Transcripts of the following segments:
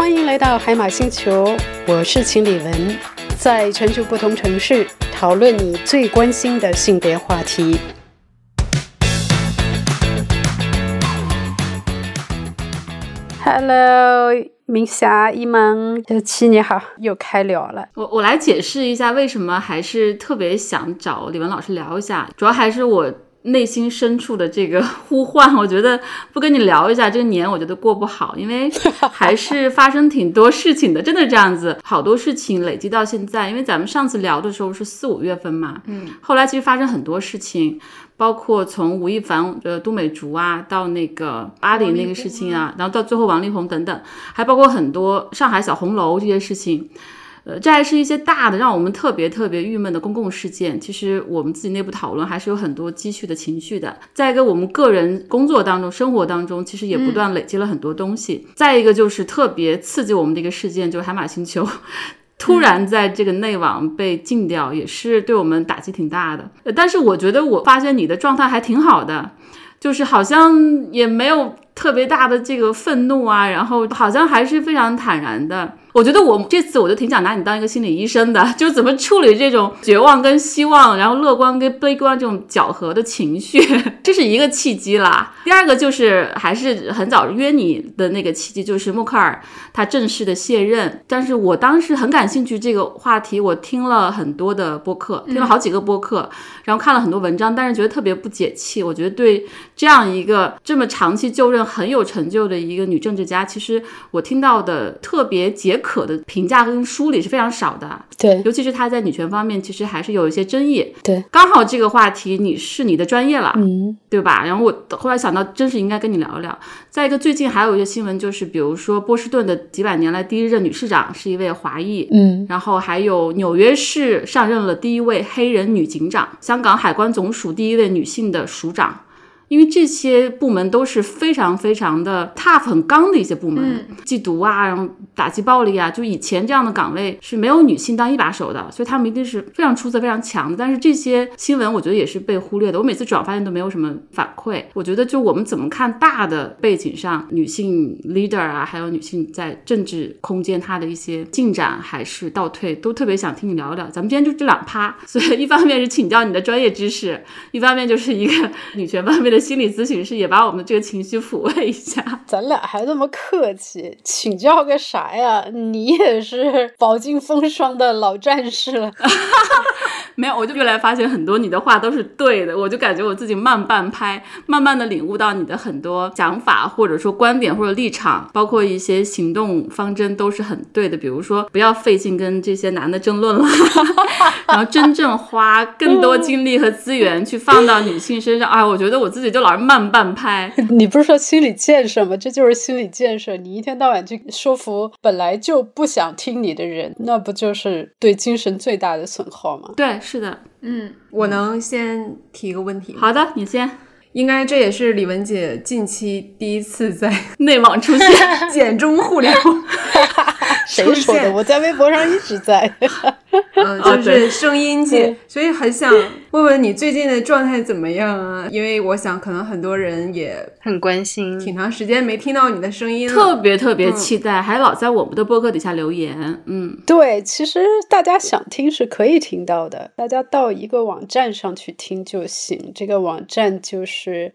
欢迎来到海马星球，我是秦理文，在全球不同城市讨论你最关心的性别话题。Hello， 明霞、一萌、小七你好，又开聊了。 我来解释一下为什么还是特别想找李文老师聊一下，主要还是我内心深处的这个呼唤，我觉得不跟你聊一下这个年我觉得过不好，因为还是发生挺多事情的，真的这样子，好多事情累积到现在，因为咱们上次聊的时候是4、5月份嘛，后来其实发生很多事情，包括从吴亦凡都美竹啊，到那个阿里那个事情啊，然后到最后王力宏等等，还包括很多上海小红楼这些事情。这还是一些大的让我们特别郁闷的公共事件，其实我们自己内部讨论还是有很多积蓄的情绪的。再一个，我们个人工作当中生活当中其实也不断累积了很多东西。再一个就是特别刺激我们的一个事件，就是海马星球突然在这个内网被禁掉，也是对我们打击挺大的。但是我觉得我发现你的状态还挺好的，就是好像也没有特别大的这个愤怒啊，然后好像还是非常坦然的。我觉得我这次我就挺想拿你当一个心理医生的，就是怎么处理这种绝望跟希望，然后乐观跟悲观这种搅和的情绪，这是一个契机啦。第二个就是还是很早约你的那个契机，就是默克尔他正式的卸任，但是我当时很感兴趣这个话题，我听了很多的播客，听了好几个播客，然后看了很多文章，但是觉得特别不解气。我觉得对这样一个这么长期就任很有成就的一个女政治家，其实我听到的特别解渴的评价跟梳理是非常少的。 对， 尤其是她在女权方面其实还是有一些争议。 对， 刚好这个话题你是你的专业了，对吧？然后我后来想到真是应该跟你聊一聊。再一个，最近还有一些新闻，就是比如说波士顿的几百年来第一任女市长是一位华裔，然后还有纽约市上任了第一位黑人女警长，香港海关总署第一位女性的署长。因为这些部门都是非常的 tough 很刚的一些部门，缉毒啊，然后打击暴力啊，就以前这样的岗位是没有女性当一把手的，所以他们一定是非常出色非常强的。但是这些新闻我觉得也是被忽略的，我每次转发现都没有什么反馈。我觉得就我们怎么看大的背景上女性 leader 啊，还有女性在政治空间她的一些进展还是倒退，都特别想听你聊聊。咱们今天就这2趴，所以一方面是请教你的专业知识，一方面就是一个女权方面的心理咨询师，也把我们这个情绪抚慰一下。 咱俩还那么客气，请教个啥呀？你也是饱经风霜的老战士了。 没有，我就越来发现很多你的话都是对的，我就感觉我自己慢半拍，慢慢的领悟到你的很多想法或者说观点或者立场，包括一些行动方针都是很对的。比如说不要费劲跟这些男的争论了然后真正花更多精力和资源去放到女性身上。哎，我觉得我自己就老是慢半拍。 你不是说心理建设吗？这就是心理建设。你一天到晚去说服本来就不想听你的人，那不就是对精神最大的损耗吗？ 对，是的。 我能先提一个问题吗？ 好的，你先。 应该这也是李文姐近期第一次在内网出现简中互联谁说的？我在微博上一直在就是声音界，所以很想问问你最近的状态怎么样啊？因为我想可能很多人也很关心， 挺长时间没听到你的声音了， 特别期待，还老在我们的播客底下留言。 对，其实大家想听是可以听到的，大家到一个网站上去听就行。这个网站就是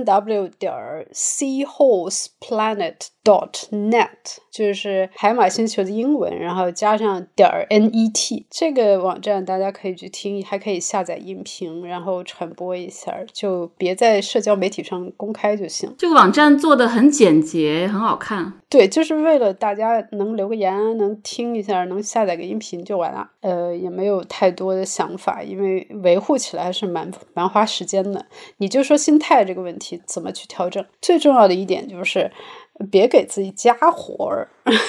3w.seahorseplanet.net， 就是海马星球的英文，然后加上.net。这个网站大家可以去听，还可以下载音频，然后传播一下，就别在社交媒体上公开就行。 这个网站做得很简洁，很好看。 对，就是为了大家能留个言，能听一下，能下载个音频就完了。也没有太多的想法，因为维护起来还是蛮花时间的。你就说心态这个问题怎么去调整，最重要的一点就是别给自己加活儿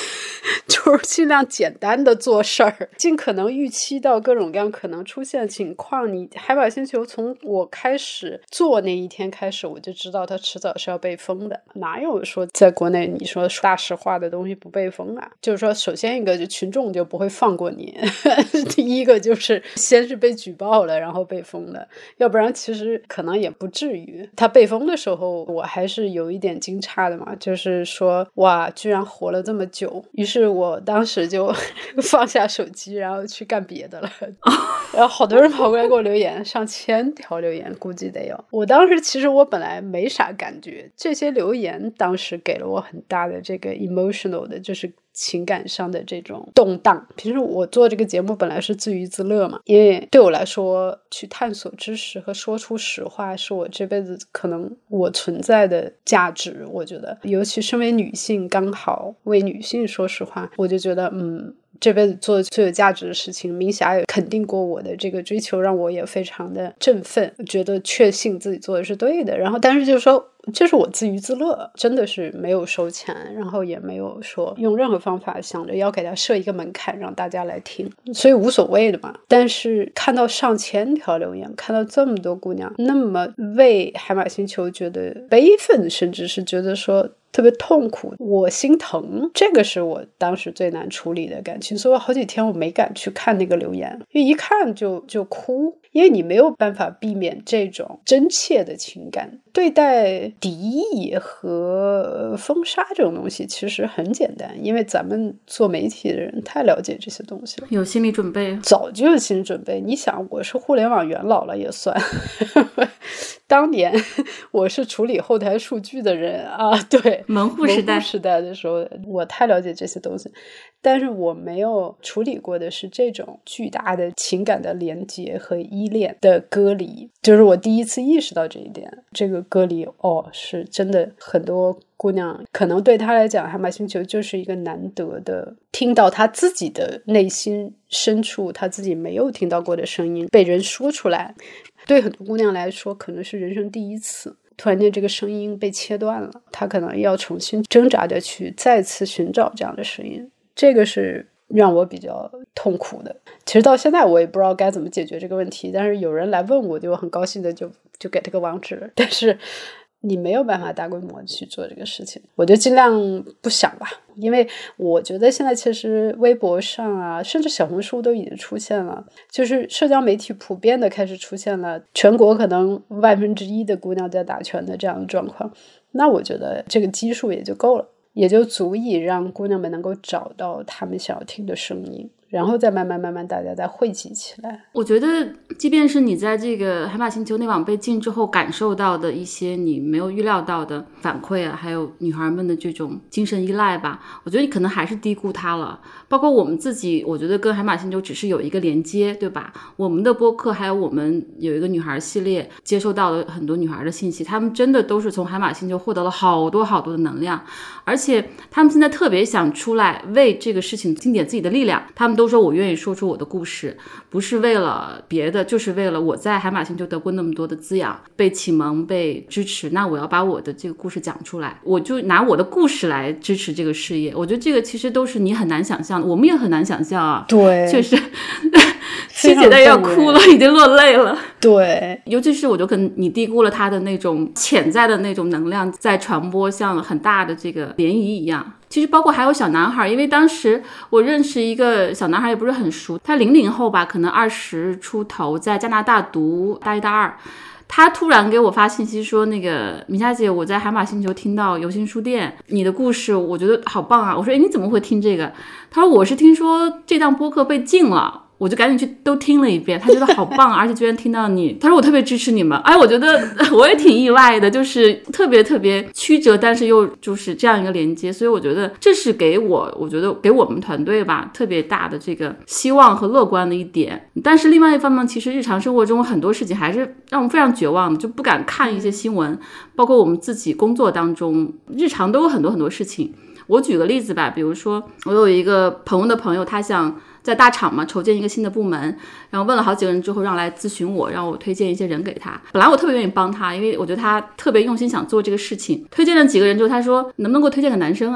就是尽量简单的做事儿，尽可能预期到各种各样可能出现的情况。你海马星球从我开始做那一天开始，我就知道它迟早是要被封的，哪有说在国内你说大实话的东西不被封啊？就是说首先一个就群众就不会放过你第一个就是先是被举报了然后被封的，要不然其实可能也不至于。他被封的时候我还是有一点惊诧的嘛，就是说哇居然活了这么久，于是我当时就放下手机然后去干别的了然后好多人跑过来给我留言，上千条留言估计得有。我当时其实我本来没啥感觉，这些留言当时给了我很大的这个 emotional 的就是情感上的这种动荡。平时我做这个节目本来是自娱自乐嘛，因为对我来说去探索知识和说出实话是我这辈子可能我存在的价值。我觉得尤其身为女性，刚好为女性说实话，我就觉得这辈子做的最有价值的事情，明霞也肯定过我的这个追求，让我也非常的振奋，觉得确信自己做的是对的。然后但是就是说这是我自娱自乐，真的是没有收钱，然后也没有说用任何方法想着要给他设一个门槛让大家来听，所以无所谓的嘛。但是看到上千条留言，看到这么多姑娘那么为海马星球觉得悲愤，甚至是觉得说特别痛苦，我心疼，这个是我当时最难处理的感情。所以我好几天我没敢去看那个留言，因为一看就哭，因为你没有办法避免这种真切的情感。对待敌意和封杀这种东西其实很简单，因为咱们做媒体的人太了解这些东西了， 有心理准备， 早就有心理准备。你想我是互联网元老了也算当年我是处理后台数据的人啊，对， 门户时代的时候我太了解这些东西，但是我没有处理过的是这种巨大的情感的连结和依恋的割离，就是我第一次意识到这一点。这个割离是真的，很多姑娘可能对她来讲海马星球就是一个难得的听到她自己的内心深处她自己没有听到过的声音被人说出来，对很多姑娘来说可能是人生第一次突然间这个声音被切断了，她可能要重新挣扎的去再次寻找这样的声音，这个是让我比较痛苦的。其实到现在我也不知道该怎么解决这个问题，但是有人来问我就很高兴的就给这个网址，但是你没有办法大规模去做这个事情，我就尽量不想吧。因为我觉得现在其实微博上啊，甚至小红书都已经出现了，就是社交媒体普遍的开始出现了全国可能1/1000的姑娘在打拳的这样的状况，那我觉得这个基数也就够了，也就足以让姑娘们能够找到她们想要听的声音，然后再慢慢大家再汇集起来。 我觉得即便是你在这个海马星球内网被禁之后感受到的一些你没有预料到的反馈啊，还有女孩们的这种精神依赖吧，我觉得你可能还是低估它了。包括我们自己，我觉得跟海马星球只是有一个连接，对吧？我们的播客还有我们有一个女孩系列，接收到了很多女孩的信息，她们真的都是从海马星球获得了好多的能量，而且她们现在特别想出来为这个事情尽点自己的力量。她们都说我愿意说出我的故事，不是为了别的，就是为了我在海马星球得过那么多的滋养，被启蒙，被支持，那我要把我的这个故事讲出来，我就拿我的故事来支持这个事业。我觉得这个其实都是你很难想象的，我们也很难想象啊。 对， 确实七姐在要哭了，已经落泪了。 对， 尤其是我就跟你低估了他的那种潜在的那种能量在传播，像很大的这个涟漪一样。其实包括还有小男孩，因为当时我认识一个小男孩也不是很熟，他00后吧，可能20出头，在加拿大读大一大二。他突然给我发信息说，那个米夏姐，我在海马星球听到游心书店你的故事，我觉得好棒啊。我说你怎么会听这个？他说我是听说这档播客被禁了，我就赶紧去都听了一遍，他觉得好棒，而且居然听到你，他说我特别支持你们。哎，我觉得我也挺意外的，就是特别曲折，但是又就是这样一个连接，所以我觉得这是我觉得给我们团队吧特别大的这个希望和乐观的一点。但是另外一方面，其实日常生活中很多事情还是让我们非常绝望的，就不敢看一些新闻，包括我们自己工作当中日常都有很多事情。我举个例子吧，比如说我有一个朋友的朋友，他想在大厂嘛筹建一个新的部门，然后问了好几个人之后让来咨询我，让我推荐一些人给他。本来我特别愿意帮他，因为我觉得他特别用心想做这个事情。推荐了几个人之后，他说能不能给我推荐个男生啊？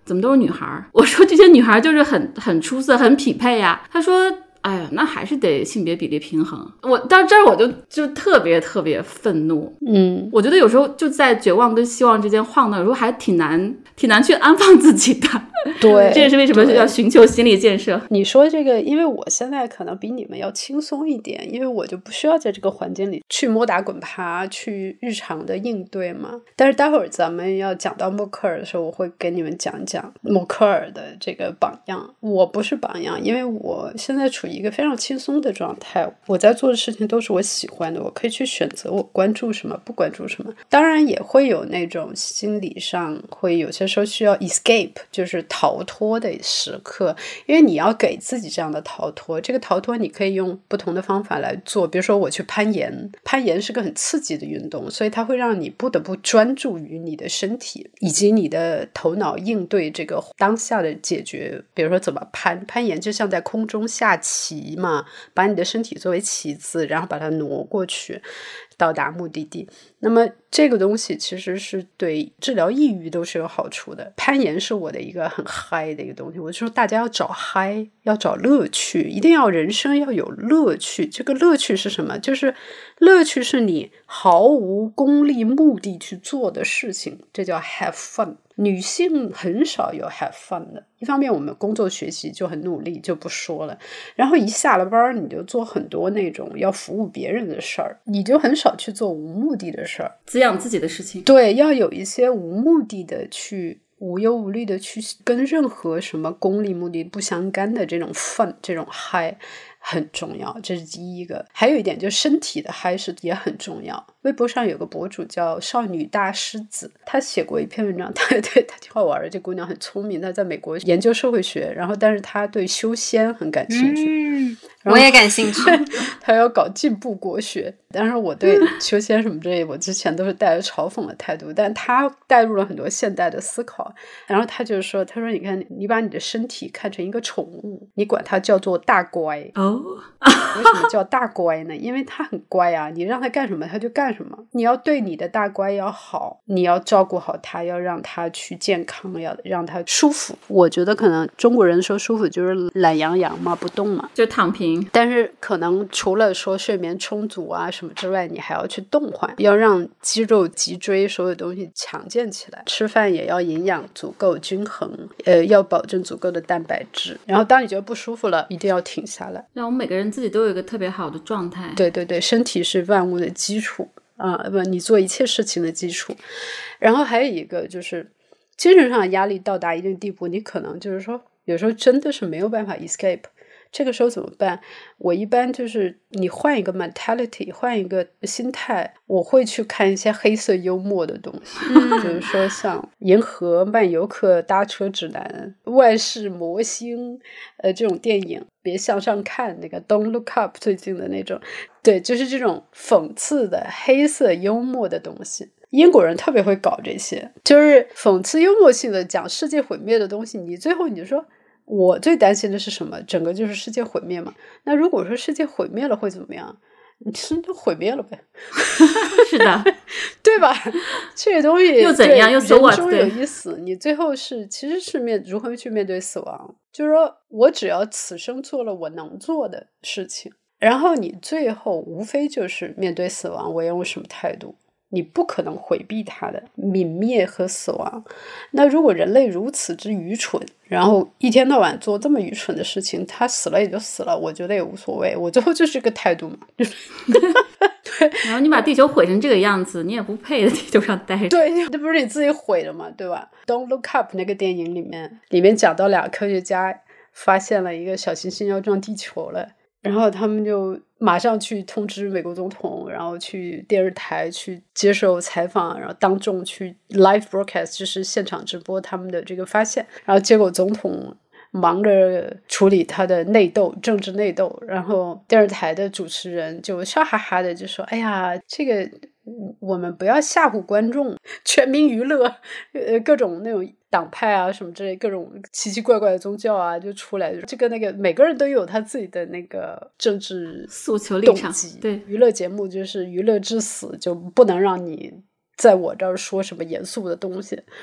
怎么都是女孩？我说这些女孩就是很出色，很匹配呀。他说哎呀，那还是得性别比例平衡。我到这儿我就特别特别愤怒。我觉得有时候就在绝望跟希望之间晃荡，有时候还挺难去安放自己的。 对， 这也是为什么要寻求心理建设。 你说这个，因为我现在可能比你们要轻松一点，因为我就不需要在这个环境里去摸打滚爬，去日常的应对嘛。但是待会儿咱们要讲到默克尔的时候，我会给你们讲讲默克尔的这个榜样。我不是榜样，因为我现在处于一个非常轻松的状态，我在做的事情都是我喜欢的，我可以去选择我关注什么不关注什么。当然也会有那种心理上会有些时候需要 escape， 就是逃脱的时刻，因为你要给自己这样的逃脱，这个逃脱你可以用不同的方法来做。比如说我去攀岩，攀岩是个很刺激的运动，所以它会让你不得不专注于你的身体以及你的头脑应对这个当下的解决。比如说怎么攀岩就像在空中下棋嘛，把你的身体作为棋子，然后把它挪过去到达目的地。那么这个东西其实是对治疗抑郁都是有好处的。攀岩是我的一个很嗨的一个东西，我就说大家要找嗨，要找乐趣，一定要人生要有乐趣。这个乐趣是什么？就是乐趣是你毫无功利目的去做的事情，这叫 have fun。女性很少有 have fun 的，一方面我们工作学习就很努力就不说了，然后一下了班你就做很多那种要服务别人的事儿，你就很少去做无目的的事儿， 滋养自己的事情。 对，要有一些无目的的去无忧无虑的去跟任何什么功利目的不相干的这种 fun， 这种嗨很重要，这是第一个。还有一点就是身体的嗨是也很重要。微博上有个博主叫少女大狮子，她写过一篇文章，对，她挺好玩的，这姑娘很聪明，她在美国研究社会学，然后但是她对修仙很感兴趣。 我也感兴趣。 她要搞进步国学，但是我对修仙什么之类我之前都是带着嘲讽的态度，但她带入了很多现代的思考。然后她就说，她说你看，你把你的身体看成一个宠物，你管它叫做大乖。为什么叫大乖呢？因为它很乖啊，你让它干什么它就干什么。你要对你的大乖要好，你要照顾好它，要让它去健康，要让它舒服。我觉得可能中国人说舒服就是懒洋洋嘛，不动嘛， 就躺平。 但是可能除了说睡眠充足啊什么之外，你还要去动换，要让肌肉脊椎所有东西强健起来。吃饭也要营养足够均衡，要保证足够的蛋白质。然后当你觉得不舒服了，一定要停下来。 让我们每个人自己都有一个特别好的状态。 对对对，身体是万物的基础不，你做一切事情的基础。然后还有一个就是精神上的压力到达一定地步，你可能就是说有时候真的是没有办法 escape， 这个时候怎么办？我一般就是你换一个 mentality， 换一个心态，我会去看一些黑色幽默的东西，比如说像《银河漫游客搭车指南》、万事魔星这种电影，别向上看，那个 Don't Look Up 最近的那种，对，就是这种讽刺的黑色幽默的东西。英国人特别会搞这些，就是讽刺幽默性的讲世界毁灭的东西，你最后你就说我最担心的是什么？整个就是世界毁灭嘛。那如果说世界毁灭了会怎么样？你就毁灭了呗。 是的， 对吧？这个东西又怎样？又 so what？ 人终有一死，你最后其实是如何去面对死亡？就是说我只要此生做了我能做的事情，然后你最后无非就是面对死亡，我要用什么态度？你不可能回避它的泯灭和死亡。那如果人类如此之愚蠢，然后一天到晚做这么愚蠢的事情，他死了也就死了，我觉得也无所谓。我最后就是个态度嘛。对， 然后你把地球毁成这个样子，你也不配在地球上待着。 对，这不是你自己毁的嘛，对吧？ Don't Look Up 那个电影里面讲到俩科学家发现了一个小行星要撞地球了，然后他们就马上去通知美国总统，然后去电视台去接受采访，然后当众去 live broadcast， 就是现场直播他们的这个发现。然后结果总统忙着处理他的内斗，政治内斗，然后电视台的主持人就笑哈哈的就说，哎呀，这个我们不要吓唬观众，全民娱乐，各种那种党派啊什么之类，各种奇奇怪怪的宗教啊就出来，这个那个每个人都有他自己的那个政治诉求立场。对， 娱乐节目就是娱乐至死，就不能让你在我这儿说什么严肃的东西。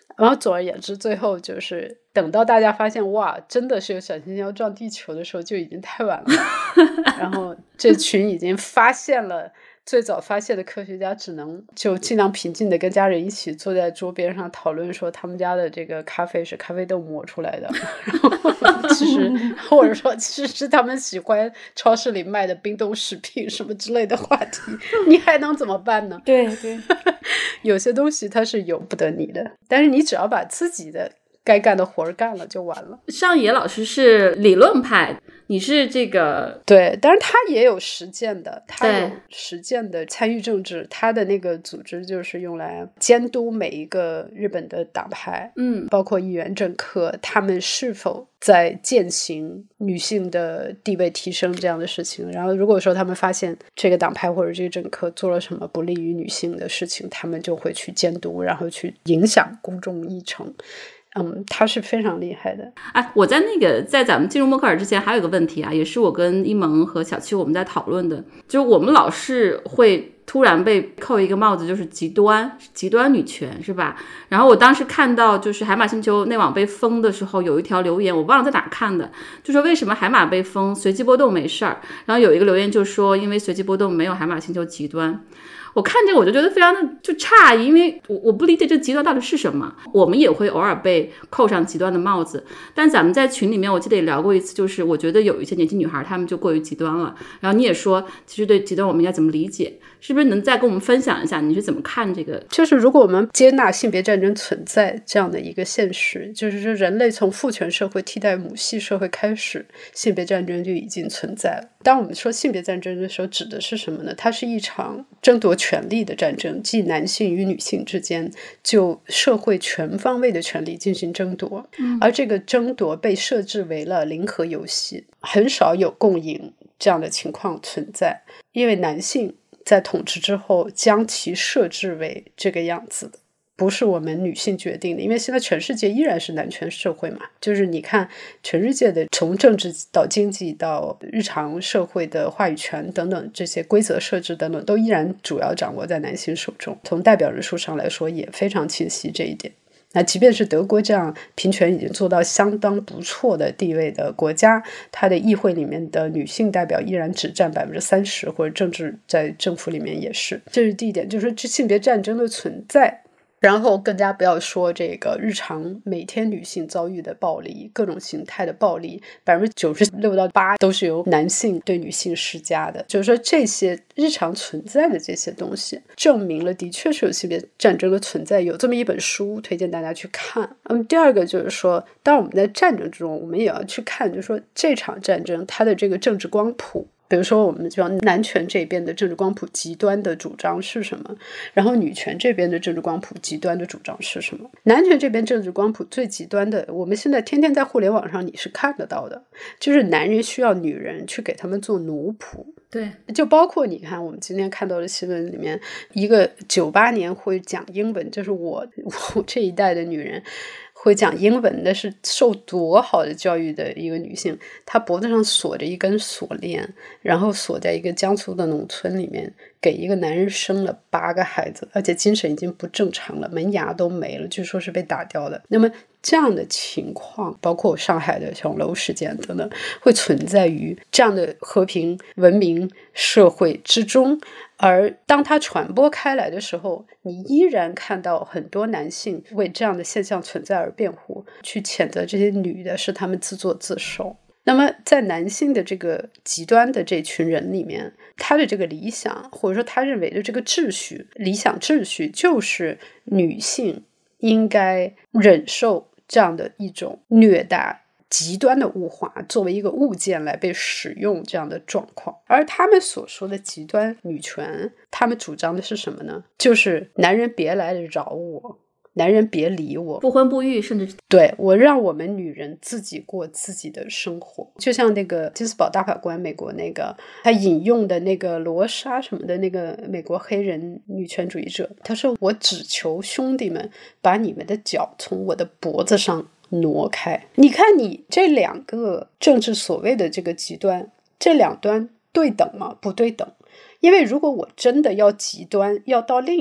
然后总而言之，最后就是等到大家发现哇，真的是有小行星要撞地球的时候，就已经太晚了。然后这群已经发现了。最早发现的科学家只能就尽量平静的跟家人一起坐在桌边上讨论说他们家的这个咖啡是咖啡豆磨出来的，然后其实或者说其实是他们喜欢超市里卖的冰冻食品什么之类的话题，你还能怎么办呢？ 对对， 有些东西它是由不得你的，但是你只要把自己的该干的活儿干了就完了。 上野老师是理论派，你是这个对，但是他也有实践的，他有实践的参与政治，他的那个组织就是用来监督每一个日本的党派，包括议员政客，他们是否在践行女性的地位提升这样的事情。然后如果说他们发现这个党派或者这个政客做了什么不利于女性的事情，他们就会去监督，然后去影响公众议程。他是非常厉害的。 我在咱们进入默克尔之前还有个问题啊，也是我跟一萌和小七我们在讨论的，就是我们老是会突然被扣一个帽子，就是极端女权，是吧？然后我当时看到就是海马星球内网被封的时候，有一条留言我忘了在哪看的，就说为什么海马被封随机波动没事儿，然后有一个留言就说因为随机波动没有海马星球极端。我看这个我就觉得非常的就诧异，因为我不理解这极端到底是什么。我们也会偶尔被扣上极端的帽子，但咱们在群里面我记得也聊过一次，就是我觉得有一些年轻女孩她们就过于极端了，然后你也说其实对极端我们应该怎么理解，是不是能再跟我们分享一下你是怎么看这个？ 就是如果我们接纳性别战争存在这样的一个现实，就是说人类从父权社会替代母系社会开始，性别战争就已经存在了。当我们说性别战争的时候指的是什么呢？它是一场争夺权力的战争，即男性与女性之间就社会全方位的权利进行争夺，而这个争夺被设置为了零和游戏，很少有共赢这样的情况存在，因为男性在统治之后将其设置为这个样子的，不是我们女性决定的。因为现在全世界依然是男权社会嘛，就是你看全世界的从政治到经济到日常社会的话语权等等，这些规则设置等等都依然主要掌握在男性手中，从代表人数上来说也非常清晰这一点。那即便是德国这样平权已经做到相当不错的地位的国家，它的议会里面的女性代表依然只占 30%， 或者政治在政府里面也是。这是第一点，就是这性别战争的存在。然后更加不要说这个日常每天女性遭遇的暴力，各种形态的暴力 96%到8%都是由男性对女性施加的。就是说这些日常存在的这些东西证明了的确是有性别战争的存在，有这么一本书推荐大家去看。第二个就是说当我们在战争中我们也要去看，就是说这场战争它的这个政治光谱，比如说我们就男权这边的政治光谱极端的主张是什么，然后女权这边的政治光谱极端的主张是什么。男权这边政治光谱最极端的，我们现在天天在互联网上你是看得到的，就是男人需要女人去给他们做奴仆。 对， 就包括你看我们今天看到的新闻里面，一个98年会讲英文，就是我这一代的女人会讲英文的，是受多好的教育的一个女性，她脖子上锁着一根锁链，然后锁在一个江苏的农村里面，给一个男人生了8个孩子，而且精神已经不正常了，门牙都没了，据说是被打掉的。那么这样的情况，包括上海的小楼事件等等，会存在于这样的和平文明社会之中。而当它传播开来的时候，你依然看到很多男性为这样的现象存在而辩护，去谴责这些女的是他们自作自受。那么在男性的这个极端的这群人里面，他的这个理想或者说他认为的这个秩序，理想秩序就是女性应该忍受这样的一种虐待，极端的物化，作为一个物件来被使用这样的状况。而他们所说的极端女权，他们主张的是什么呢？就是男人别来扰我，男人别理我， 不婚不育，甚至对我让我们女人自己过自己的生活。就像那个金斯堡大法官，美国那个他引用的那个罗莎什么的那个美国黑人女权主义者，他说我只求兄弟们把你们的脚从我的脖子上挪开。你看你这两个政治所谓的这个极端，这两端对等吗？不对等。因为如果我真的要极端，要到另一端，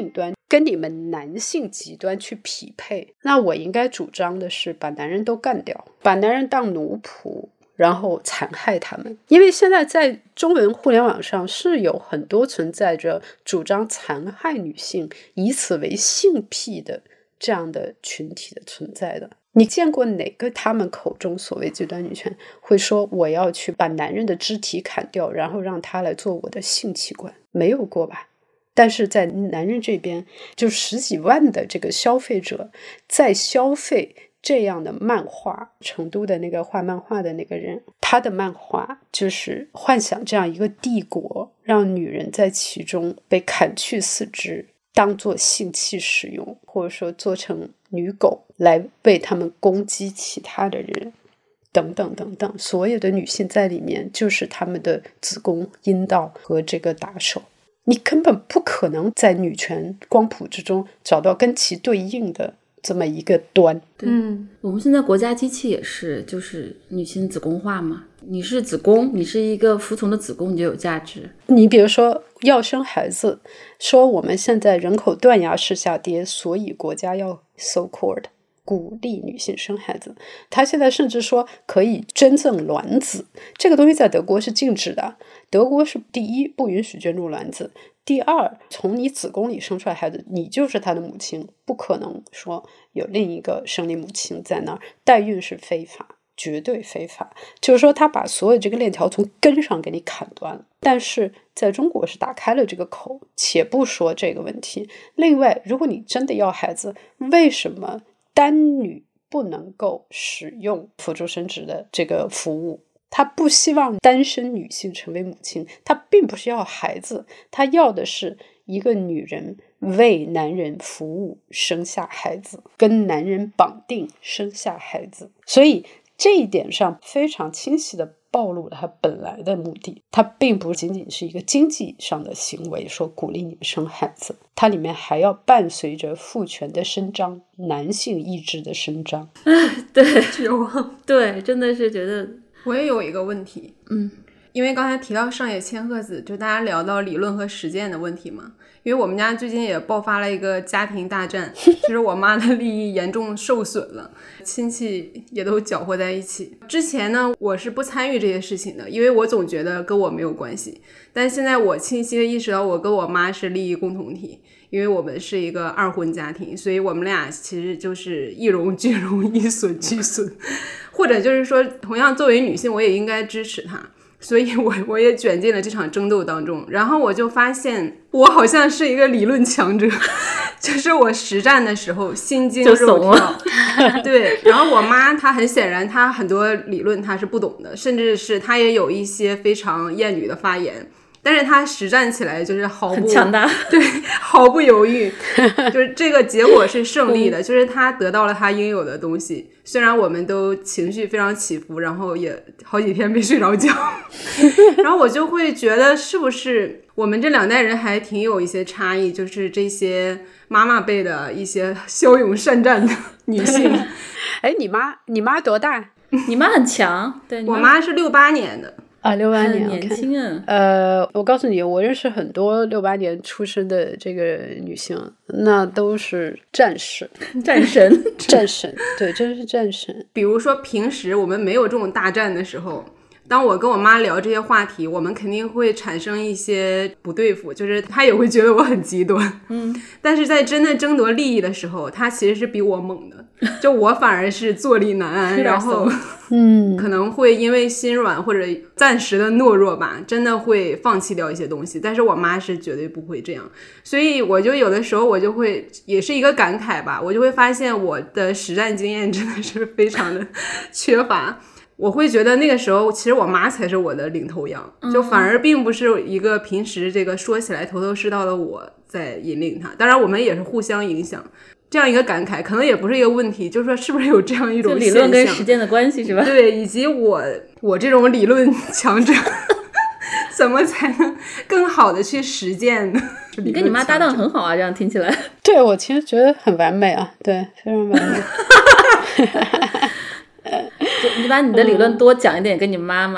跟你们男性极端去匹配，那我应该主张的是把男人都干掉，把男人当奴仆，然后残害他们。因为现在在中文互联网上是有很多存在着主张残害女性以此为性癖的这样的群体的存在的。你见过哪个他们口中所谓极端女权会说我要去把男人的肢体砍掉，然后让他来做我的性器官？没有过吧。但是在男人这边，就10几万的这个消费者在消费这样的漫画。成都的那个画漫画的那个人，他的漫画就是幻想这样一个帝国，让女人在其中被砍去四肢，当作性器使用，或者说做成女狗来为他们攻击其他的人等等等等。所有的女性在里面就是他们的子宫、阴道和这个打手。你根本不可能在女权光谱之中找到跟其对应的这么一个端。 对，我们现在国家机器也是，就是女性子宫化嘛。你是子宫，你是一个服从的子宫，你就有价值。 你比如说要生孩子，说我们现在人口断崖式下跌，所以国家要 so called 鼓励女性生孩子。他现在甚至说可以捐赠卵子，这个东西在德国是禁止的。德国是第一不允许捐入卵子，第二从你子宫里生出来孩子你就是他的母亲，不可能说有另一个生理母亲在那儿。代孕是非法，绝对非法，就是说他把所有这个链条从根上给你砍断了。但是在中国是打开了这个口，且不说这个问题。另外，如果你真的要孩子，为什么单女不能够使用辅助生殖的这个服务？他不希望单身女性成为母亲，他并不是要孩子，他要的是一个女人为男人服务，生下孩子，跟男人绑定，生下孩子。所以这一点上非常清晰的暴露了他本来的目的，他并不仅仅是一个经济上的行为，说鼓励你们生孩子，它里面还要伴随着父权的伸张，男性意志的伸张。 对，绝望。对，真的是觉得。 我也有一个问题，因为刚才提到上野千鹤子，就大家聊到理论和实践的问题嘛。因为我们家最近也爆发了一个家庭大战，就是我妈的利益严重受损了，亲戚也都搅和在一起。之前呢，我是不参与这些事情的，因为我总觉得跟我没有关系。但现在我清晰的意识到，我跟我妈是利益共同体，因为我们是一个2婚家庭，所以我们俩其实就是一荣俱荣，一损俱损。或者就是说，同样作为女性，我也应该支持她。所以我也卷进了这场争斗当中，然后我就发现我好像是一个理论强者，就是我实战的时候心惊肉跳。对，然后我妈她很显然她很多理论她是不懂的，甚至是她也有一些非常厌女的发言，但是她实战起来就是很强大， 对，毫不犹豫，就是这个结果是胜利的，就是她得到了她应有的东西。虽然我们都情绪非常起伏，然后也好几天没睡着觉然后我就会觉得是不是我们这2代人还挺有一些差异，就是这些妈妈辈的一些骁勇善战的女性哎，你妈多大？ 你妈很强。对， 我妈是68年的啊，68年， 很年轻啊。 我告诉你，我认识很多68年出生的这个女性，那都是战士、 战神、 战神，对，真是战神。 比如说平时我们没有这种大战的时候，当我跟我妈聊这些话题，我们肯定会产生一些不对付，就是她也会觉得我很极端。但是在真的争夺利益的时候，她其实是比我猛的，就我反而是坐立难安，然后可能会因为心软或者暂时的懦弱吧，真的会放弃掉一些东西。但是我妈是绝对不会这样，所以我就有的时候我就会，也是一个感慨吧，我就会发现我的实战经验真的是非常的缺乏。我会觉得那个时候其实我妈才是我的领头羊，就反而并不是一个平时这个说起来头头是道的我在引领她，当然我们也是互相影响。这样一个感慨可能也不是一个问题，就是说是不是有这样一种理论跟实践的关系是吧？ 对，以及我这种理论强者怎么才能更好的去实践呢？ 你跟你妈搭档很好啊，这样听起来。 对，我其实觉得很完美啊，对，非常完美你把你的理论多讲一点给你妈妈，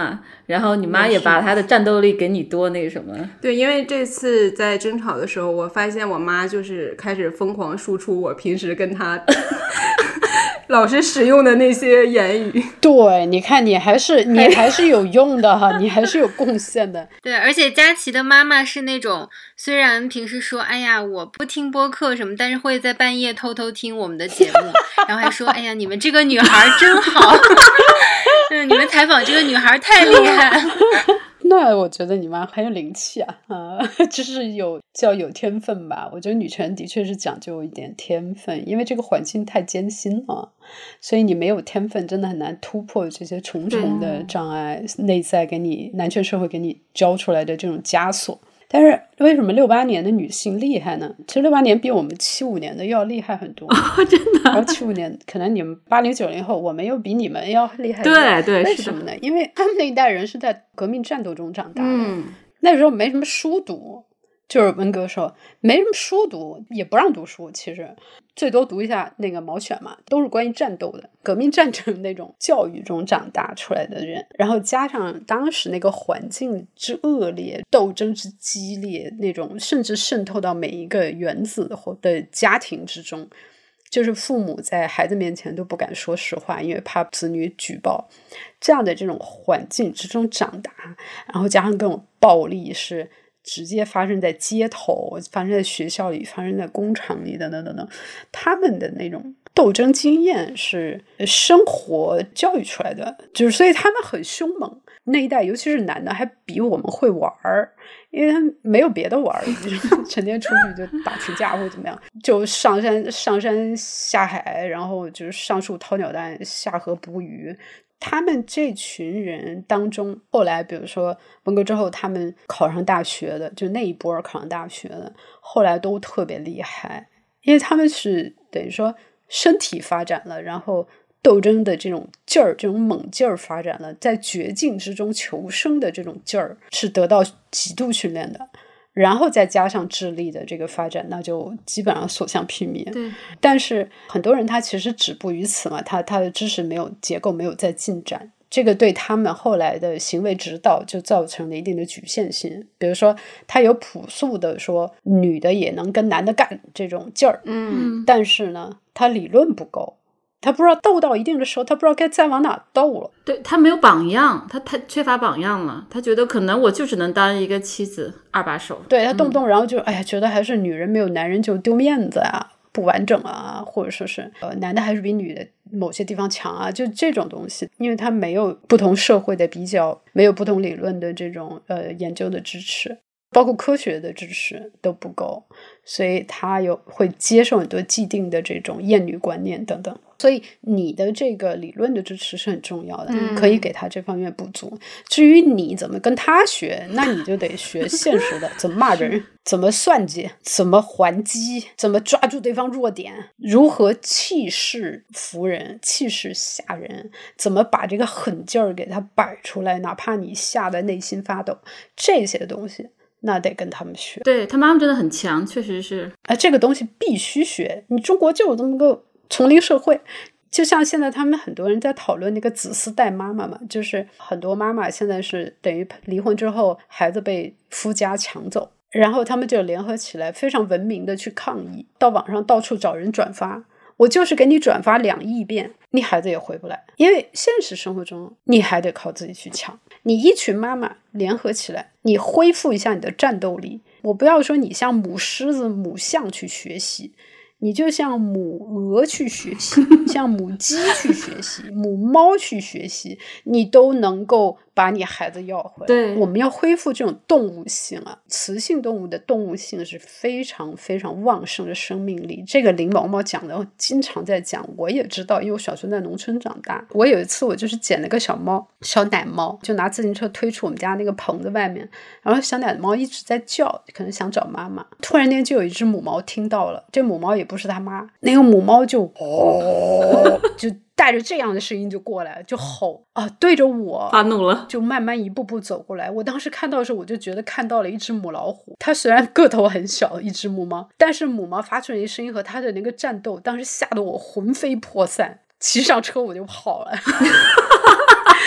然后你妈也把她的战斗力给你多那个什么。 对，因为这次在争吵的时候，我发现我妈就是开始疯狂输出我平时跟她老是使用的那些言语。 对，你看你还是有用的哈，你还是有贡献的。 对，而且佳琪的妈妈是那种虽然平时说哎呀我不听播客什么，但是会在半夜偷偷听我们的节目，然后还说哎呀你们这个女孩真好你们采访这个女孩太厉害那我觉得你妈很有灵气啊，就是有天分吧。我觉得女权的确是讲究一点天分，因为这个环境太艰辛了，所以你没有天分真的很难突破这些重重的障碍，内在给你男权社会给你交出来的这种枷锁。但是为什么68年的女性厉害呢？其实68年比我们75年的要厉害很多真的。 然后75年可能你们80、90后我们又比你们要厉害。 对对， 为什么呢？因为他们那一代人是在革命战斗中长大的，那时候没什么书读，就是文革时候没什么书读，也不让读书，其实最多读一下那个毛选嘛，都是关于战斗的革命战争那种教育中长大出来的人，然后加上当时那个环境之恶劣，斗争之激烈，那种甚至渗透到每一个原子的家庭之中，就是父母在孩子面前都不敢说实话，因为怕子女举报，这样的这种环境之中长大，然后加上各种暴力是直接发生在街头，发生在学校里，发生在工厂里等等等等，他们的那种斗争经验是生活教育出来的，就是所以他们很凶猛。那一代尤其是男的还比我们会玩儿，因为他们没有别的玩儿，成天出去就打群架或怎么样，就上山下海，然后就是上树掏鸟蛋，下河捕鱼。他们这群人当中，后来比如说文革之后他们考上大学的，就那一波考上大学的，后来都特别厉害，因为他们是等于说身体发展了，然后斗争的这种劲儿，这种猛劲儿发展了，在绝境之中求生的这种劲儿是得到极度训练的，然后再加上智力的这个发展，那就基本上所向披靡。 对， 但是很多人他其实止步于此嘛，他的知识没有结构没有再进展，这个对他们后来的行为指导就造成了一定的局限性。比如说他有朴素的说女的也能跟男的干这种劲儿，但是呢他理论不够，他不知道斗到一定的时候，他不知道该再往哪斗了。 对，他没有榜样，他缺乏榜样了。他觉得可能我就只能当一个妻子二把手。 对，他动不动然后就哎呀，觉得还是女人没有男人就丢面子啊，不完整啊，或者说是男的还是比女的某些地方强啊，就这种东西，因为他没有不同社会的比较，没有不同理论的这种研究的支持，包括科学的支持都不够，所以他会接受很多既定的这种厌女观念等等。所以你的这个理论的支持是很重要的，可以给他这方面补足。至于你怎么跟他学，那你就得学现实的，怎么骂人，怎么算计，怎么还击，怎么抓住对方弱点，如何气势服人，气势吓人，怎么把这个狠劲儿给他摆出来，哪怕你吓得内心发抖，这些东西那得跟他们学。 对，他妈妈真的很强，确实是。 这个东西必须学，你中国就有这么个丛林社会。就像现在他们很多人在讨论那个子嗣代妈妈嘛，就是很多妈妈现在是等于离婚之后孩子被夫家抢走，然后他们就联合起来非常文明的去抗议，到网上到处找人转发，我就是给你转发2亿遍，你孩子也回不来，因为现实生活中你还得靠自己去抢。你一群妈妈联合起来，你恢复一下你的战斗力，我不要说你像母狮子母象去学习，你就像母鹅去学习，像母鸡去学习，母猫去学习，你都能够把你孩子要回来。 对， 我们要恢复这种动物性啊，雌性动物的动物性是非常非常旺盛的生命力。这个林毛毛讲的，我经常在讲，我也知道，因为我小时候在农村长大。我有一次我就是捡了个小猫，小奶猫，就拿自行车推出我们家那个棚子外面，然后小奶猫一直在叫，可能想找妈妈。突然间就有一只母猫听到了，这母猫也不是他妈，那个母猫就就带着这样的声音就过来，就吼啊，对着我发怒了， 就慢慢一步步走过来。我当时看到的时候，我就觉得看到了一只母老虎。它虽然个头很小，一只母猫，但是母猫发出的声音和它的那个战斗，当时吓得我魂飞魄散，骑上车我就跑了。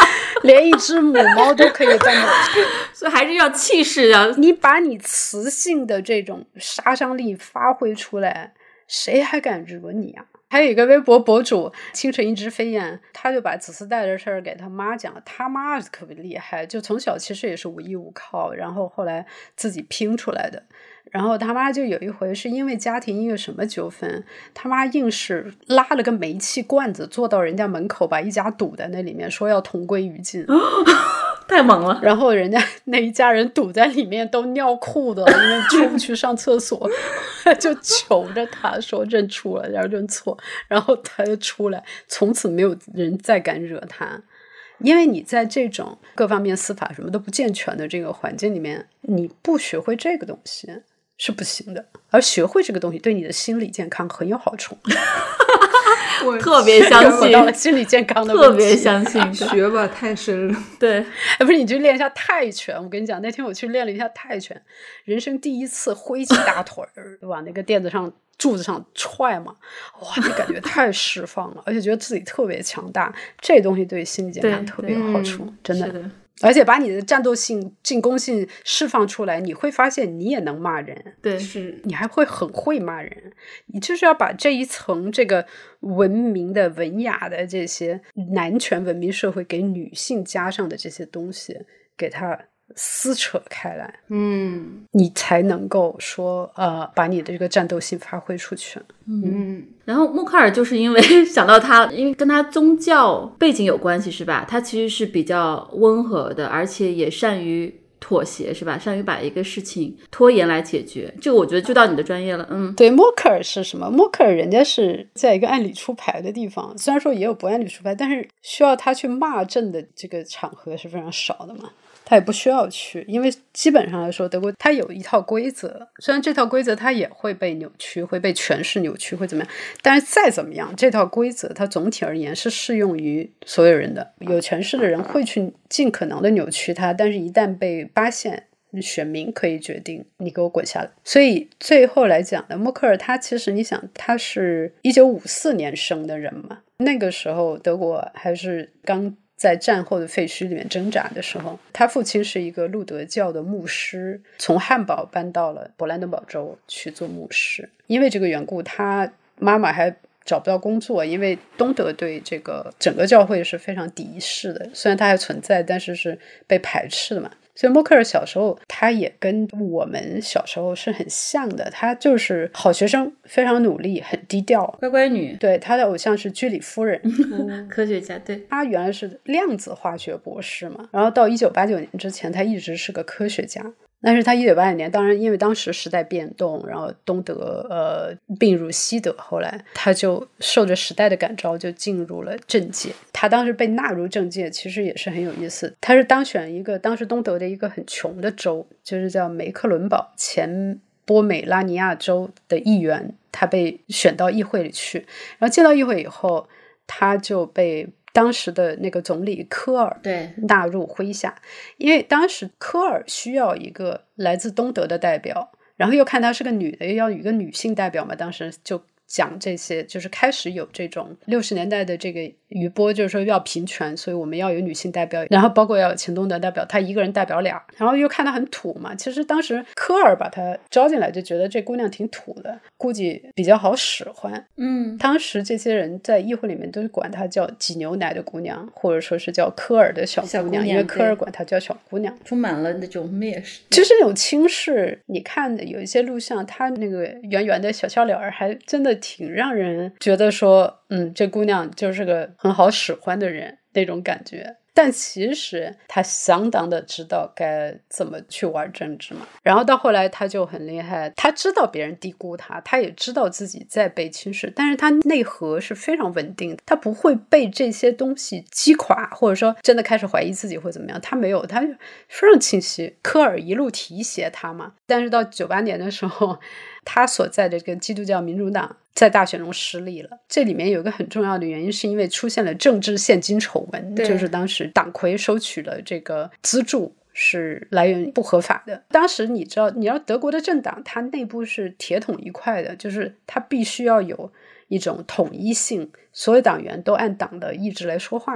连一只母猫都可以干掉。 所以还是要气势啊！ 你把你雌性的这种杀伤力发挥出来，谁还敢惹你啊？还有一个微博博主清晨一只飞燕，他就把子嗣带的事儿给他妈讲，他妈特别厉害，就从小其实也是无依无靠，然后后来自己拼出来的。然后他妈就有一回是因为家庭一个什么纠纷，他妈硬是拉了个煤气罐子坐到人家门口，把一家堵在那里面，说要同归于尽。 太猛了！ 然后人家那一家人堵在里面都尿裤子了，因为出不去上厕所，就求着他说认错了，然后认错，然后他就出来，从此没有人再敢惹他。因为你在这种各方面司法什么都不健全的这个环境里面，你不学会这个东西是不行的，而学会这个东西对你的心理健康很有好处。 我特别相信， 到了心理健康的问题， 特别相信， 学吧太深了。 对， 不是你去练一下泰拳。我跟你讲，那天我去练了一下泰拳，人生第一次挥起大腿儿往那个垫子上柱子上踹嘛，哇，那感觉太释放了，而且觉得自己特别强大。这东西对心理健康特别有好处，真的。 是的。 而且把你的战斗性、进攻性释放出来，你会发现你也能骂人。 对， 是你还会很会骂人。你就是要把这一层这个文明的、文雅的这些男权文明社会给女性加上的这些东西，给它撕扯开来，你才能够说把你的这个战斗性发挥出去。 然后默克尔就是因为想到他，因为跟他宗教背景有关系是吧？他其实是比较温和的，而且也善于妥协是吧？善于把一个事情拖延来解决。这个我觉得就到你的专业了。 对，默克尔是什么？默克尔人家是在一个按理出牌的地方，虽然说也有不按理出牌，但是需要他去骂阵的这个场合是非常少的嘛。他也不需要去，因为基本上来说德国它有一套规则，虽然这套规则它也会被扭曲，会被权势扭曲，会怎么样，但是再怎么样这套规则它总体而言是适用于所有人的。有权势的人会去尽可能的扭曲它，但是一旦被发现，选民可以决定你给我滚下来。所以最后来讲的默克尔他其实你想他是1954年生的人嘛，那个时候德国还是刚在战后的废墟里面挣扎的时候，他父亲是一个路德教的牧师，从汉堡搬到了勃兰登堡州去做牧师。因为这个缘故，他妈妈还找不到工作，因为东德对这个整个教会是非常敌视的，虽然它还存在，但是是被排斥的嘛。所以默克尔小时候他也跟我们小时候是很像的，他就是好学生，非常努力，很低调， 乖乖女。 对，他的偶像是居里夫人科学家。对， 他原来是量子化学博士嘛，然后到1989年之前他一直是个科学家。但是他1989年当然因为当时时代变动，然后东德并入西德，后来他就受着时代的感召就进入了政界。他当时被纳入政界其实也是很有意思，他是当选一个当时东德的一个很穷的州，就是叫梅克伦堡前波美拉尼亚州的议员，他被选到议会里去，然后进到议会以后他就被当时的那个总理科尔纳入麾下，因为当时科尔需要一个来自东德的代表，然后又看她是个女的，又要有一个女性代表嘛，当时就讲这些，就是开始有这种60年代的这个余波，就是说要平权，所以我们要有女性代表，然后包括要有前东德代表，他一个人代表俩，然后又看他很土嘛。其实当时科尔把他招进来就觉得这姑娘挺土的，估计比较好使唤。当时这些人在议会里面都管她叫挤牛奶的姑娘，或者说是叫科尔的小姑娘，因为科尔管她叫小姑娘， 充满了那种蔑视， 就是那种轻视。你看有一些录像，她那个圆圆的小笑脸还真的挺让人觉得说这姑娘就是个很好使唤的人那种感觉。但其实他相当的知道该怎么去玩政治嘛。然后到后来他就很厉害，他知道别人低估他，他也知道自己在被轻视，但是他内核是非常稳定的，他不会被这些东西击垮，或者说真的开始怀疑自己或怎么样，他没有，他非常清晰。科尔一路提携他嘛，但是到98年的时候，他所在的这个基督教民主党在大选中失利了。这里面有一个很重要的原因，是因为出现了政治现金丑闻，就是当时党魁收取了这个资助是来源不合法的。当时你知道德国的政党它内部是铁桶一块的，就是它必须要有一种统一性，所有党员都按党的意志来说话，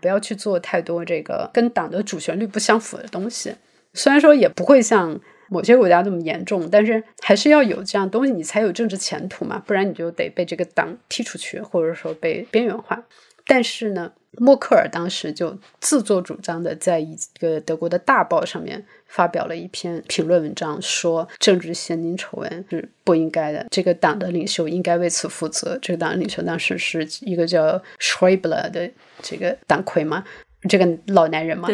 不要去做太多这个跟党的主旋律不相符的东西。虽然说也不会像某些国家这么严重，但是还是要有这样东西你才有政治前途嘛，不然你就得被这个党踢出去，或者说被边缘化。但是呢，默克尔当时就自作主张的在一个德国的大报上面发表了一篇评论文章，说政治献金丑闻是不应该的，这个党的领袖应该为此负责。这个党的领袖当时是一个叫 Schäuble 的这个党魁嘛，这个老男人嘛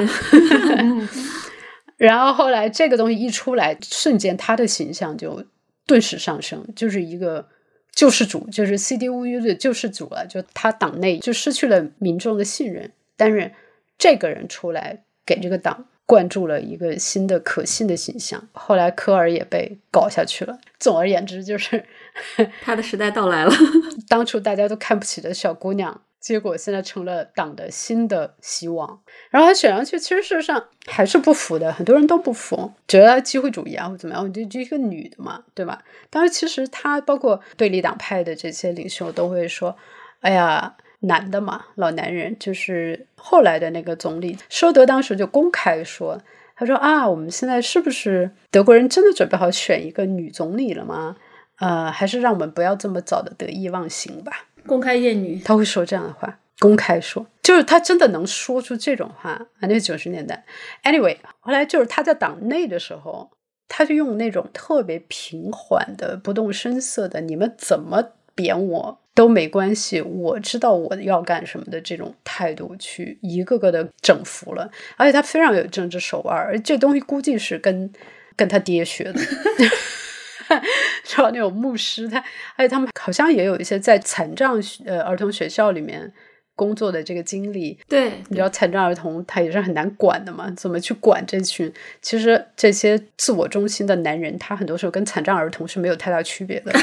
然后后来这个东西一出来，瞬间他的形象就顿时上升，就是一个救世主，就是 CDU 的救世主了，就他党内就失去了民众的信任，但是这个人出来给这个党灌注了一个新的可信的形象。后来科尔也被搞下去了。总而言之，就是他的时代到来了当初大家都看不起的小姑娘，结果现在成了党的新的希望。然后他选上去，其实事实上还是不服的，很多人都不服，觉得他机会主义啊或怎么样，就一个女的嘛，对吧？当然其实他包括对立党派的这些领袖都会说，哎呀男的嘛，老男人。就是后来的那个总理舒德当时就公开说，他说啊，我们现在是不是德国人真的准备好选一个女总理了吗？还是让我们不要这么早的得意忘形吧。 公开艳女， 他会说这样的话，公开说，就是他真的能说出这种话。那90年代 anyway， 后来就是他在党内的时候，他就用那种特别平缓的不动声色的，你们怎么贬我都没关系，我知道我要干什么的这种态度去一个个的整服了。而且他非常有政治手腕，而这东西估计是跟他爹学的知道那种牧师，而且他们好像也有一些在残障儿童学校里面工作的这个经历。 对， 你知道残障儿童他也是很难管的嘛，怎么去管这群其实这些自我中心的男人，他很多时候跟残障儿童是没有太大区别的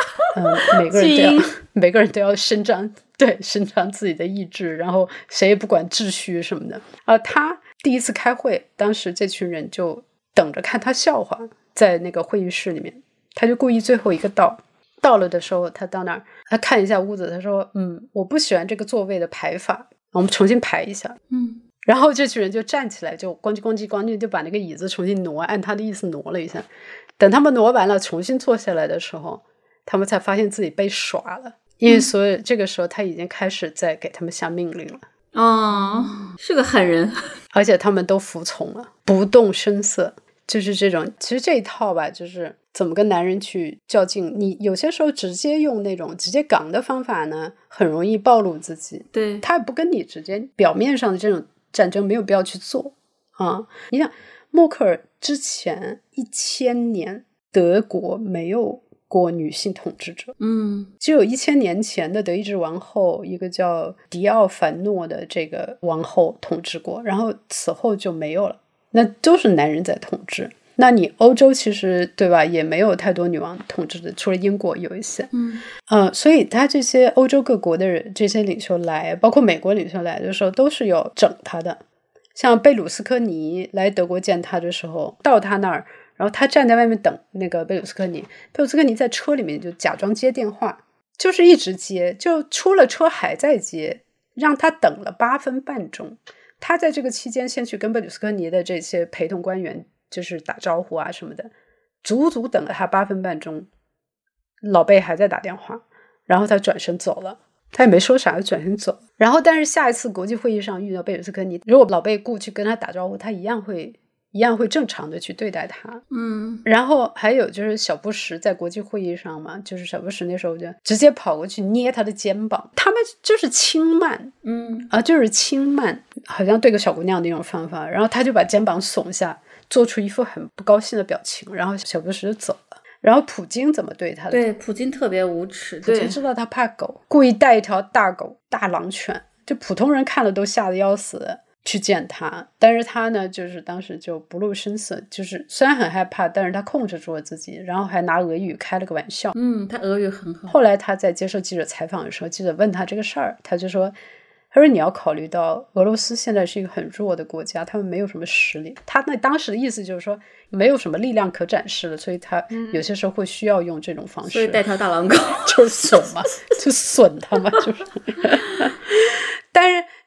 每个人都要伸张自己的意志，然后谁也不管秩序什么的。他第一次开会，当时这群人就等着看他笑话，在那个会议室里面，他就故意最后一个到了的时候，他到那儿，他看一下屋子，他说我不喜欢这个座位的排法，我们重新排一下。然后这群人就站起来，就咣叽咣叽咣叽就把那个椅子重新挪，按他的意思挪了一下。等他们挪完了重新坐下来的时候，他们才发现自己被耍了，因为所以这个时候他已经开始在给他们下命令了。 是个狠人， 而且他们都服从了，不动声色。就是这种，其实这一套吧，就是怎么跟男人去较劲。你有些时候直接用那种直接杠的方法呢，很容易暴露自己。 对， 他也不跟你直接表面上的这种战争没有必要去做啊。你想，默克尔之前1000年德国没有过女性统治者，只有1000年前的德意志王后，一个叫迪奥凡诺的这个王后统治过，然后此后就没有了。那都是男人在统治。那你欧洲其实对吧，也没有太多女王统治的，除了英国有一些。所以他这些欧洲各国的人，这些领袖来，包括美国领袖来的时候，都是有整他的。像贝鲁斯科尼来德国见他的时候，到他那儿，然后他站在外面等那个贝鲁斯科尼在车里面就假装接电话，就是一直接，就出了车还在接，让他等了8分半钟。他在这个期间先去跟贝鲁斯科尼的这些陪同官员就是打招呼啊什么的，足足等了他8分半钟，老贝还在打电话，然后他转身走了，他也没说啥就转身走。然后但是下一次国际会议上遇到贝鲁斯科尼，如果老贝顾去跟他打招呼，他一样会正常的去对待他。然后还有就是小布什在国际会议上嘛，就是小布什那时候就直接跑过去捏他的肩膀，他们就是轻慢，就是轻慢，好像对个小姑娘的那种方法，然后他就把肩膀耸下，做出一副很不高兴的表情，然后小布什就走了。然后普京怎么对他的？ 对，普京特别无耻， 普京知道他怕狗，故意带一条大狗，大狼犬，就普通人看了都吓得要死去见他。但是他呢，就是当时就不露声色，就是虽然很害怕，但是他控制住了自己，然后还拿俄语开了个玩笑。 他俄语很好。 后来他在接受记者采访的时候，记者问他这个事儿，他就说，他说你要考虑到俄罗斯现在是一个很弱的国家，他们没有什么实力。他那当时的意思就是说没有什么力量可展示了，所以他有些时候会需要用这种方式， 所以带条大狼狗就是损嘛，就损他嘛，就是但是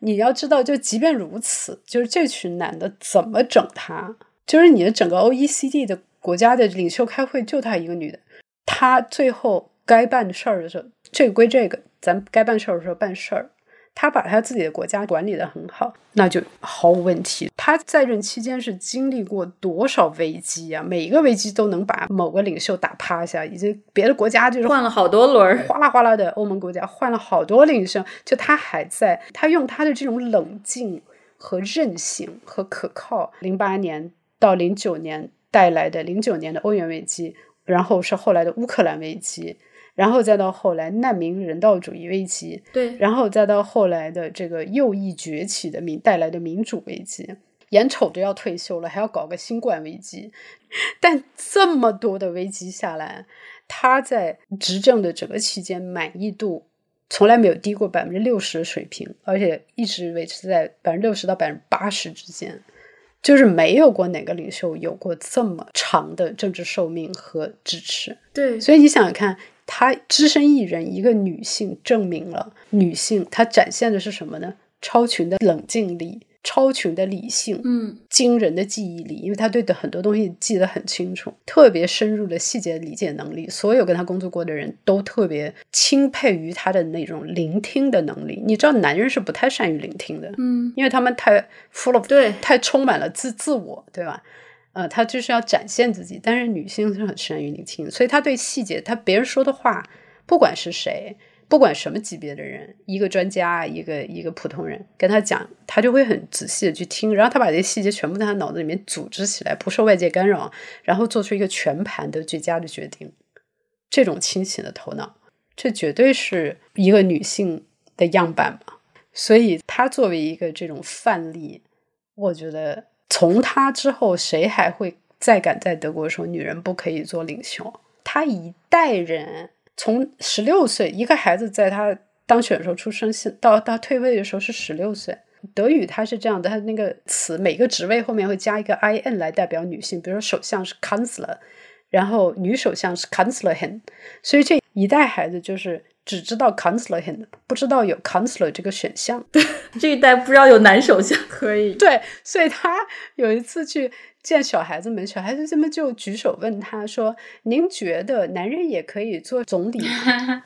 你要知道，就即便如此，就是这群男的怎么整他，就是你的整个 OECD 的国家的领袖开会就他一个女的，他最后该办的事儿的时候，这个归这个，咱该办事儿的时候办事儿，他把他自己的国家管理得很好，那就毫无问题。他在任期间是经历过多少危机啊，每一个危机都能把某个领袖打趴下，以及别的国家就是换了好多轮， 哗啦哗啦的欧盟国家换了好多领袖，就他还在，他用他的这种冷静和韧性和可靠，08年到09年带来的09年的欧元危机，然后是后来的乌克兰危机，然后再到后来难民人道主义危机， 对， 然后再到后来的这个右翼崛起的带来的民主危机，眼瞅着要退休了还要搞个新冠危机，但这么多的危机下来，他在执政的整个期间满意度从来没有低过60%的水平，而且一直维持在60%到80%之间，就是没有过哪个领袖有过这么长的政治寿命和支持。 对， 所以你想想看，她只身一人，一个女性证明了女性她展现的是什么呢？超群的冷静力，超群的理性，惊人的记忆力，因为她对的很多东西记得很清楚，特别深入的细节理解能力，所有跟她工作过的人都特别钦佩于她的那种聆听的能力。你知道男人是不太善于聆听的，因为他们太 full of， 对， 太充满了自我，对吧？他就是要展现自己，但是女性是很善于聆听，所以她对细节，她别人说的话，不管是谁，不管什么级别的人，一个专家，一个普通人跟他讲，他就会很仔细的去听，然后他把这些细节全部在他脑子里面组织起来，不受外界干扰，然后做出一个全盘的最佳的决定。这种清醒的头脑，这绝对是一个女性的样板嘛。所以她作为一个这种范例，我觉得从她之后，谁还会再敢在德国说女人不可以做领袖？她一代人从16岁，一个孩子在他当选的时候出生，到他退位的时候是16岁。德语它是这样的，它那个词每个职位后面会加一个 in 来代表女性，比如说首相是 Kanzler， 然后女首相是 Kanzlerin， 所以这一代孩子就是只知道 Kanzlerin， 不知道有 Kanzler 这个选项。 这一代不知道有男首相可以。 对，所以他有一次去见小孩子们，小孩子们就举手问他说，您觉得男人也可以做总理吗？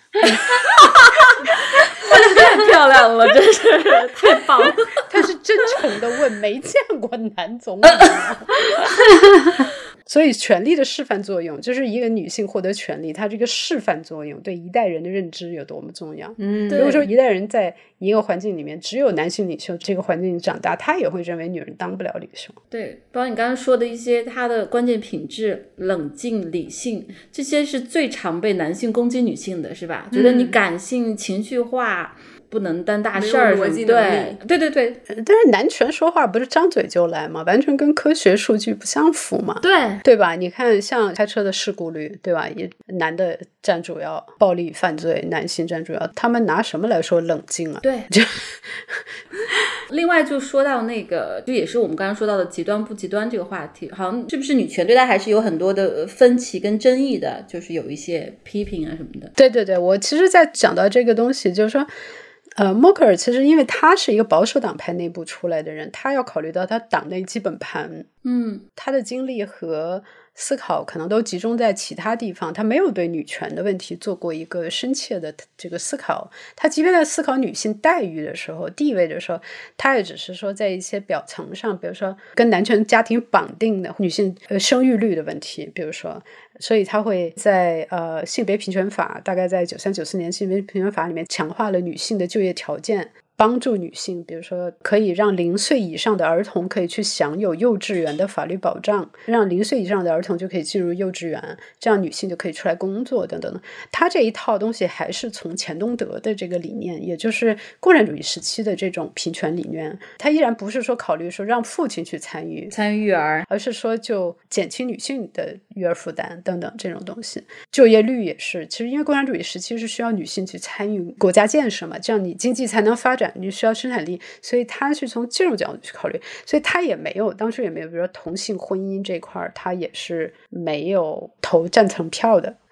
太漂亮了，真是太棒了。 他是真诚的问，没见过男总理吗？所以权力的示范作用，就是一个女性获得权力，她这个示范作用对一代人的认知有多么重要。如果说一代人在一个环境里面只有男性领袖，这个环境长大，他也会认为女人当不了领袖。 对，包括你刚刚说的一些他的关键品质，冷静、理性，这些是最常被男性攻击女性的，是吧？觉得你感性、情绪化，不能担大事儿，对。 但是男权说话不是张嘴就来吗？完全跟科学数据不相符嘛？对吧？你看像开车的事故率，对吧？也男的占主要，暴力犯罪男性占主要，他们拿什么来说冷静啊？ 对。另外就说到那个，就也是我们刚刚说到的极端不极端这个话题，好像是不是女权对待还是有很多的分歧跟争议的，就是有一些批评啊什么的。 对，我其实在讲到这个东西，就是说默克尔其实因为他是一个保守党派内部出来的人，他要考虑到他党内基本盘，他的精力和思考可能都集中在其他地方，他没有对女权的问题做过一个深切的这个思考。他即便在思考女性待遇的时候、地位的时候，他也只是说在一些表层上，比如说跟男权家庭绑定的女性生育率的问题，比如说，所以他会在性别平权法，大概在93、94年性别平权法里面强化了女性的就业条件，帮助女性，比如说可以让0岁以上的儿童可以去享有幼稚园的法律保障，让0岁以上的儿童就可以进入幼稚园，这样女性就可以出来工作等等。他这一套东西还是从钱东德的这个理念，也就是共产主义时期的这种平权理念，他依然不是说考虑说让父亲去参与育儿， 而是说就减轻女性的育儿负担等等这种东西。就业率也是，其实因为共产主义时期是需要女性去参与国家建设嘛，这样你经济才能发展，你需要生产力，所以他是从这种角度去考虑，所以他也没有，当时也没有，比如说同性婚姻这块他也是没有投赞成票的。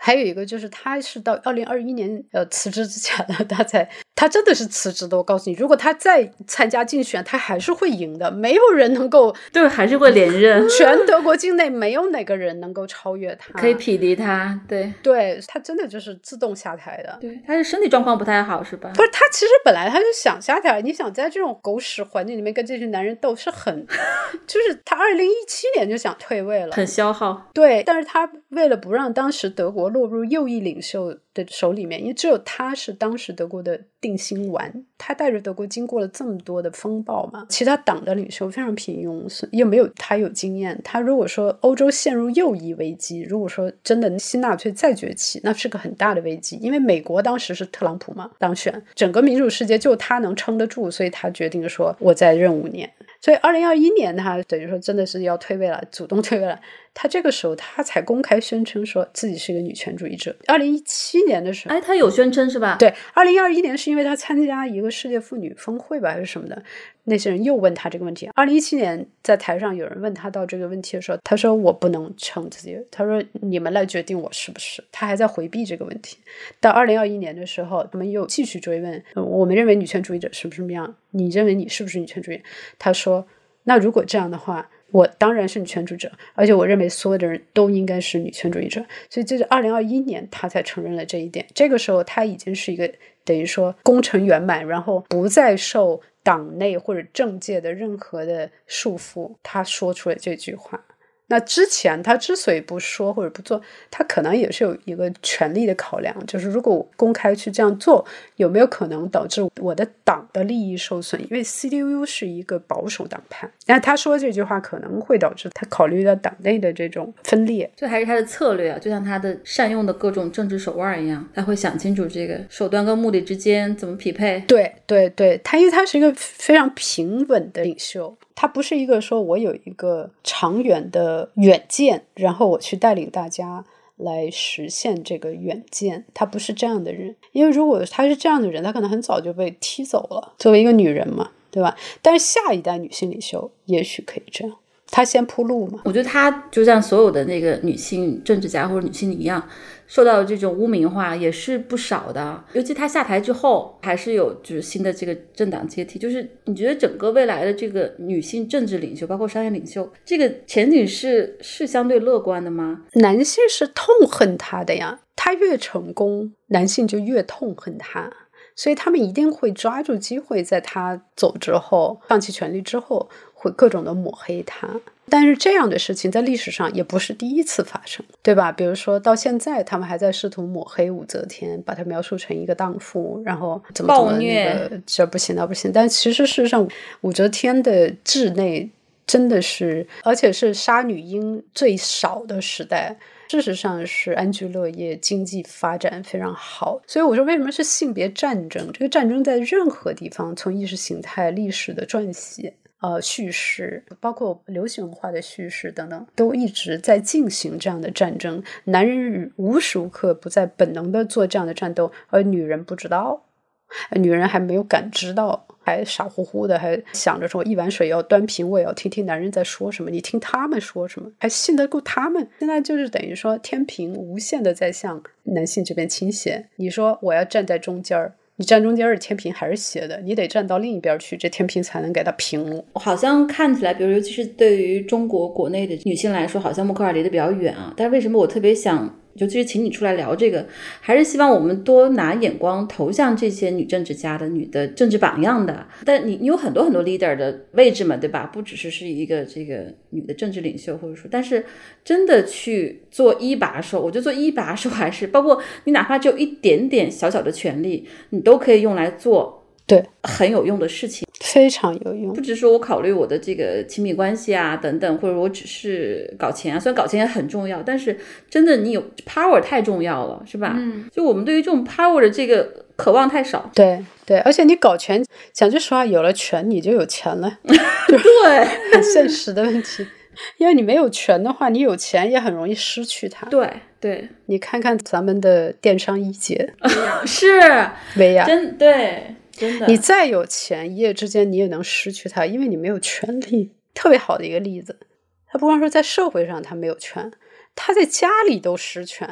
还有一个就是他是到2021年辞职之前的，他真的是辞职的。我告诉你，如果他再参加竞选，他还是会赢的，没有人能够， 对，还是会连任。 全德国境内没有哪个人能够超越他， 可以匹敌他。 对，他真的就是自动下台的。 对，他是身体状况不太好是吧？ 不是，他其实本来他就想下台。你想在这种狗屎环境里面跟这群男人斗是很就是他2017年就想退位了， 很消耗。 对，但是他为了不让当时德国落入右翼领袖的手里面，因为只有他是当时德国的定心丸，他带着德国经过了这么多的风暴嘛，其他党的领袖非常平庸，又没有他有经验。他如果说欧洲陷入右翼危机，如果说真的新纳粹再崛起，那是个很大的危机，因为美国当时是特朗普嘛当选，整个民主世界就他能撑得住，所以他决定说我再任5年。所以2021年他等于说真的是要退位了，主动退位了。他这个时候他才公开宣称说自己是一个女权主义者。2017年的时候， 他有宣称是吧？ 对，2021年是因为他参加一个世界妇女峰会吧还是什么的，那些人又问他这个问题。2017年在台上有人问他到这个问题的时候，他说我不能称自己，他说你们来决定我是不是，他还在回避这个问题。到2021年的时候，他们又继续追问，我们认为女权主义者是不是什么样，你认为你是不是女权主义？他说那如果这样的话，我当然是女权主义者，而且我认为所有的人都应该是女权主义者。所以这是2021年他才承认了这一点。这个时候他已经是一个等于说功成圆满，然后不再受党内或者政界的任何的束缚，他说出了这句话。那之前他之所以不说或者不做，他可能也是有一个权力的考量，就是如果我公开去这样做，有没有可能导致我的党的利益受损？因为 CDU 是一个保守党派，但他说这句话可能会导致他考虑到党内的这种分裂。 这还是他的策略啊，就像他的善用的各种政治手腕一样，他会想清楚这个手段跟目的之间怎么匹配。 对对对，他因为他是一个非常平稳的领袖，他不是一个说我有一个长远的远见，然后我去带领大家来实现这个远见，他不是这样的人。因为如果他是这样的人，他可能很早就被踢走了，作为一个女人嘛，对吧？但是下一代女性领袖也许可以这样，他先铺路嘛。 我觉得他就像所有的那个女性政治家或者女性一样，受到这种污名化也是不少的。尤其他下台之后还是有就是新的这个政党接替，就是你觉得整个未来的这个女性政治领袖包括商业领袖这个前景是相对乐观的吗？ 男性是痛恨他的呀，他越成功男性就越痛恨他，所以他们一定会抓住机会在他走之后放弃权力之后会各种的抹黑他。但是这样的事情在历史上也不是第一次发生，对吧？比如说到现在他们还在试图抹黑武则天，把她描述成一个荡妇，然后怎么那个这不行那不行。但其实事实上武则天的治内真的是，而且是杀女婴最少的时代，事实上是安居乐业，经济发展非常好。所以我说为什么是性别战争，这个战争在任何地方，从意识形态历史的撰写叙事，包括流行文化的叙事等等，都一直在进行这样的战争。男人无时无刻不在本能的做这样的战斗，而女人不知道，女人还没有感知到，还傻乎乎的还想着说一碗水要端平，我也要听听男人在说什么，你听他们说什么，还信得过他们。现在就是等于说天平无限的在向男性这边倾斜，你说我要站在中间儿，你站中间的天平还是斜的，你得站到另一边去，这天平才能给它平了。 好像看起来比如尤其是对于中国国内的女性来说，好像默克尔离得比较远啊。但是为什么我特别想尤其是请你出来聊这个，还是希望我们多拿眼光投向这些女政治家的女的政治榜样的。但你有很多很多 leader 的位置嘛，对吧？不只是一个这个女的政治领袖，或者说但是真的去做一把手，我觉得做一把手还是包括你哪怕只有一点点小小的权利，你都可以用来做对很有用的事情， 非常有用。 不只是说我考虑我的这个亲密关系啊等等，或者我只是搞钱啊，虽然搞钱也很重要，但是真的你有 power 太重要了，是吧？就我们对于这种 power 的这个渴望太少。 对对，而且你搞钱，讲句实话，有了权你就有钱了， 对， 很现实的问题。因为你没有权的话，你有钱也很容易失去它。 对对， 你看看咱们的电商一姐是薇娅， 对。真的， 你再有钱，一夜之间你也能失去它，因为你没有权利。特别好的一个例子，他不光说在社会上他没有权，他在家里都失权。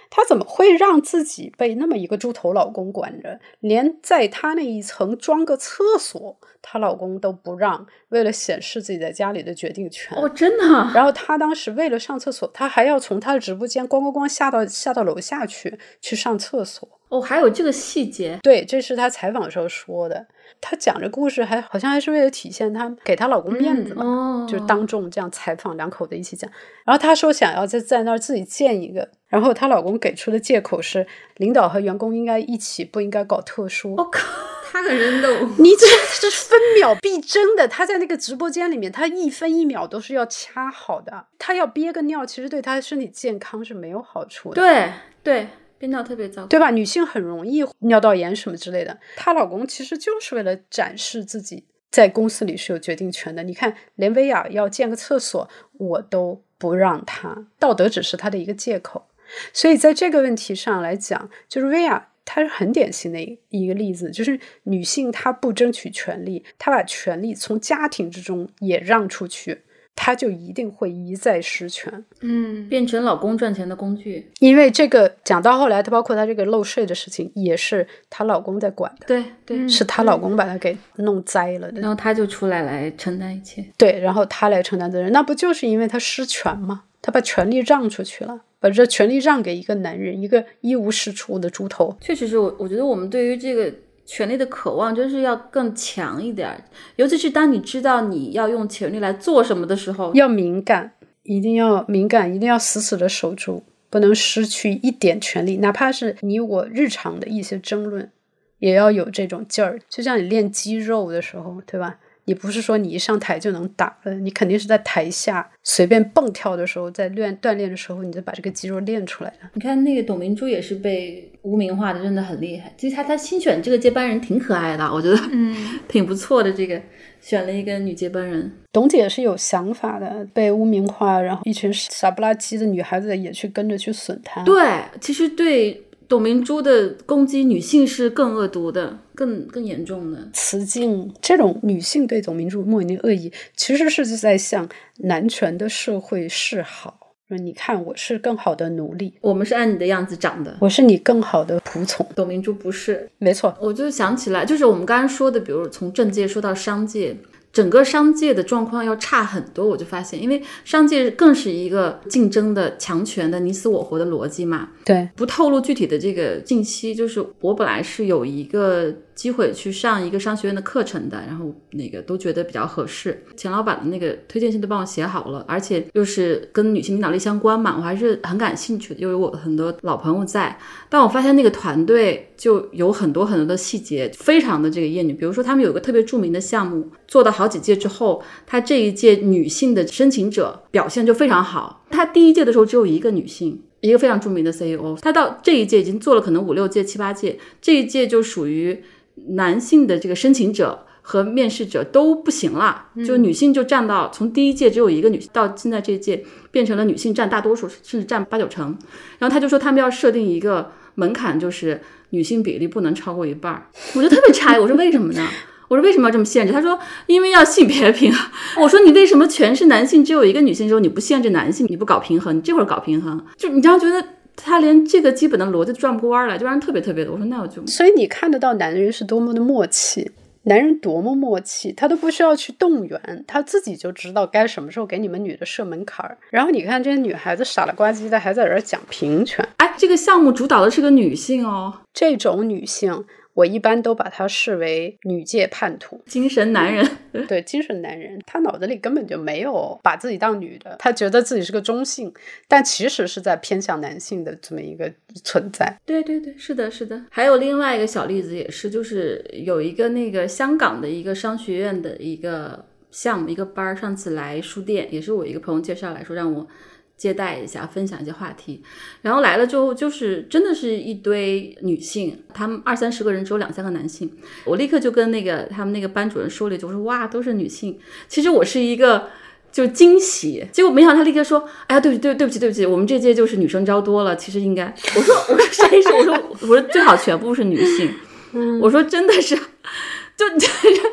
她怎么会让自己被那么一个猪头老公管着，连在她那一层装个厕所她老公都不让，为了显示自己在家里的决定权。 真的。 然后她当时为了上厕所，她还要从她的直播间咣下到楼下去上厕所。 还有这个细节。 对，这是她采访的时候说的。她讲这故事好像还是为了体现她给她老公面子嘛，就是当众这样采访两口子一起讲。然后她说想要在那儿自己建一个，然后她老公给出的借口是领导和员工应该一起，不应该搞特殊。 我靠， 他可真逗！ 你这是分秒必争的。他在那个直播间里面，他一分一秒都是要掐好的。他要憋个尿，其实对他身体健康是没有好处的。 对，憋尿特别糟糕， 对吧？女性很容易尿道炎什么之类的。她老公其实就是为了展示自己在公司里是有决定权的。你看，连薇娅要建个厕所，我都不让她，道德只是她的一个借口。所以在这个问题上来讲，就是薇娅她是很典型的一个例子，就是女性她不争取权利，她把权利从家庭之中也让出去，她就一定会一再失权， 变成老公赚钱的工具。 因为这个讲到后来，她包括她这个漏税的事情，也是她老公在管的， 对， 是她老公把她给弄栽了的， 然后她就出来承担一切。 对，然后她来承担责任，那不就是因为她失权吗？她把权力让出去了，把这权力让给一个男人，一个一无是处的猪头。 确实是我觉得我们对于这个权力的渴望真是要更强一点，尤其是当你知道你要用权力来做什么的时候， 要敏感，一定要敏感，一定要死死的守住，不能失去一点权利，哪怕是你我日常的一些争论，也要有这种劲儿。就像你练肌肉的时候，对吧？你不是说你一上台就能打了，你肯定是在台下随便蹦跳的时候，在锻炼的时候，你就把这个肌肉练出来了。 你看那个董明珠也是被污名化的，真的很厉害。其实他新选这个接班人挺可爱的，我觉得挺不错的。这个选了一个女接班人， 董姐是有想法的，被污名化，然后一群傻不拉几的女孩子也去跟着去损她。 对，其实对董明珠的攻击女性是更恶毒的，更严重的。 雌竞这种女性对董明珠莫名的恶意，其实是在向男权的社会示好，说你看我是更好的奴隶， 我们是按你的样子长的， 我是你更好的仆从。 董明珠不是。 没错， 我就想起来，就是我们刚刚说的，比如从政界说到商界，整个商界的状况要差很多。我就发现，因为商界更是一个竞争的强权的你死我活的逻辑嘛。 对， 不透露具体的这个信息，就是我本来是有一个机会去上一个商学院的课程的，然后那个都觉得比较合适，钱老板的那个推荐信都帮我写好了，而且又是跟女性领导力相关嘛，我还是很感兴趣的，又有我很多老朋友在。但我发现那个团队就有很多很多的细节非常的这个厌女，比如说他们有一个特别著名的项目，做到好几届之后，他这一届女性的申请者表现就非常好，他第一届的时候只有一个女性，一个非常著名的 CEO， 他到这一届已经做了可能5、6届、7、8届，这一届就属于男性的这个申请者和面试者都不行了，就女性就占到从第一届只有一个女性到现在这一届变成了女性占大多数，甚至占8、9成。然后他就说他们要设定一个门槛，就是女性比例不能超过1半。我就特别诧异，我说为什么呢？我说为什么要这么限制？他说因为要性别平衡。我说你为什么全是男性只有一个女性的时候你不限制男性，你不搞平衡，你这会儿搞平衡，就你这样觉得他连这个基本的逻辑转不过弯来，就让人特别特别的。我说那我就， 所以你看得到男人是多么的默契，男人多么默契，他都不需要去动员，他自己就知道该什么时候给你们女的设门槛。然后你看这些女孩子傻了呱唧的还在这儿讲平权。 哎，这个项目主导的是个女性哦， 这种女性我一般都把她视为女界叛徒， 精神男人。 对，精神男人，他脑子里根本就没有把自己当女的，他觉得自己是个中性，但其实是在偏向男性的这么一个存在。 对对对，是的是的。还有另外一个小例子也是，就是有一个那个香港的一个商学院的一个项目，一个班，上次来书店也是我一个朋友介绍来说让我接待一下，分享一些话题。然后来了之后就是真的是一堆女性，他们20、30个人只有2、3个男性。我立刻就跟他们那个班主任说了一句，我说哇都是女性。其实我是一个就惊喜，结果没想到他立刻说哎呀对不起，我们这届就是女生招多了，其实应该。我说谁是？我说最好全部是女性。我说真的是就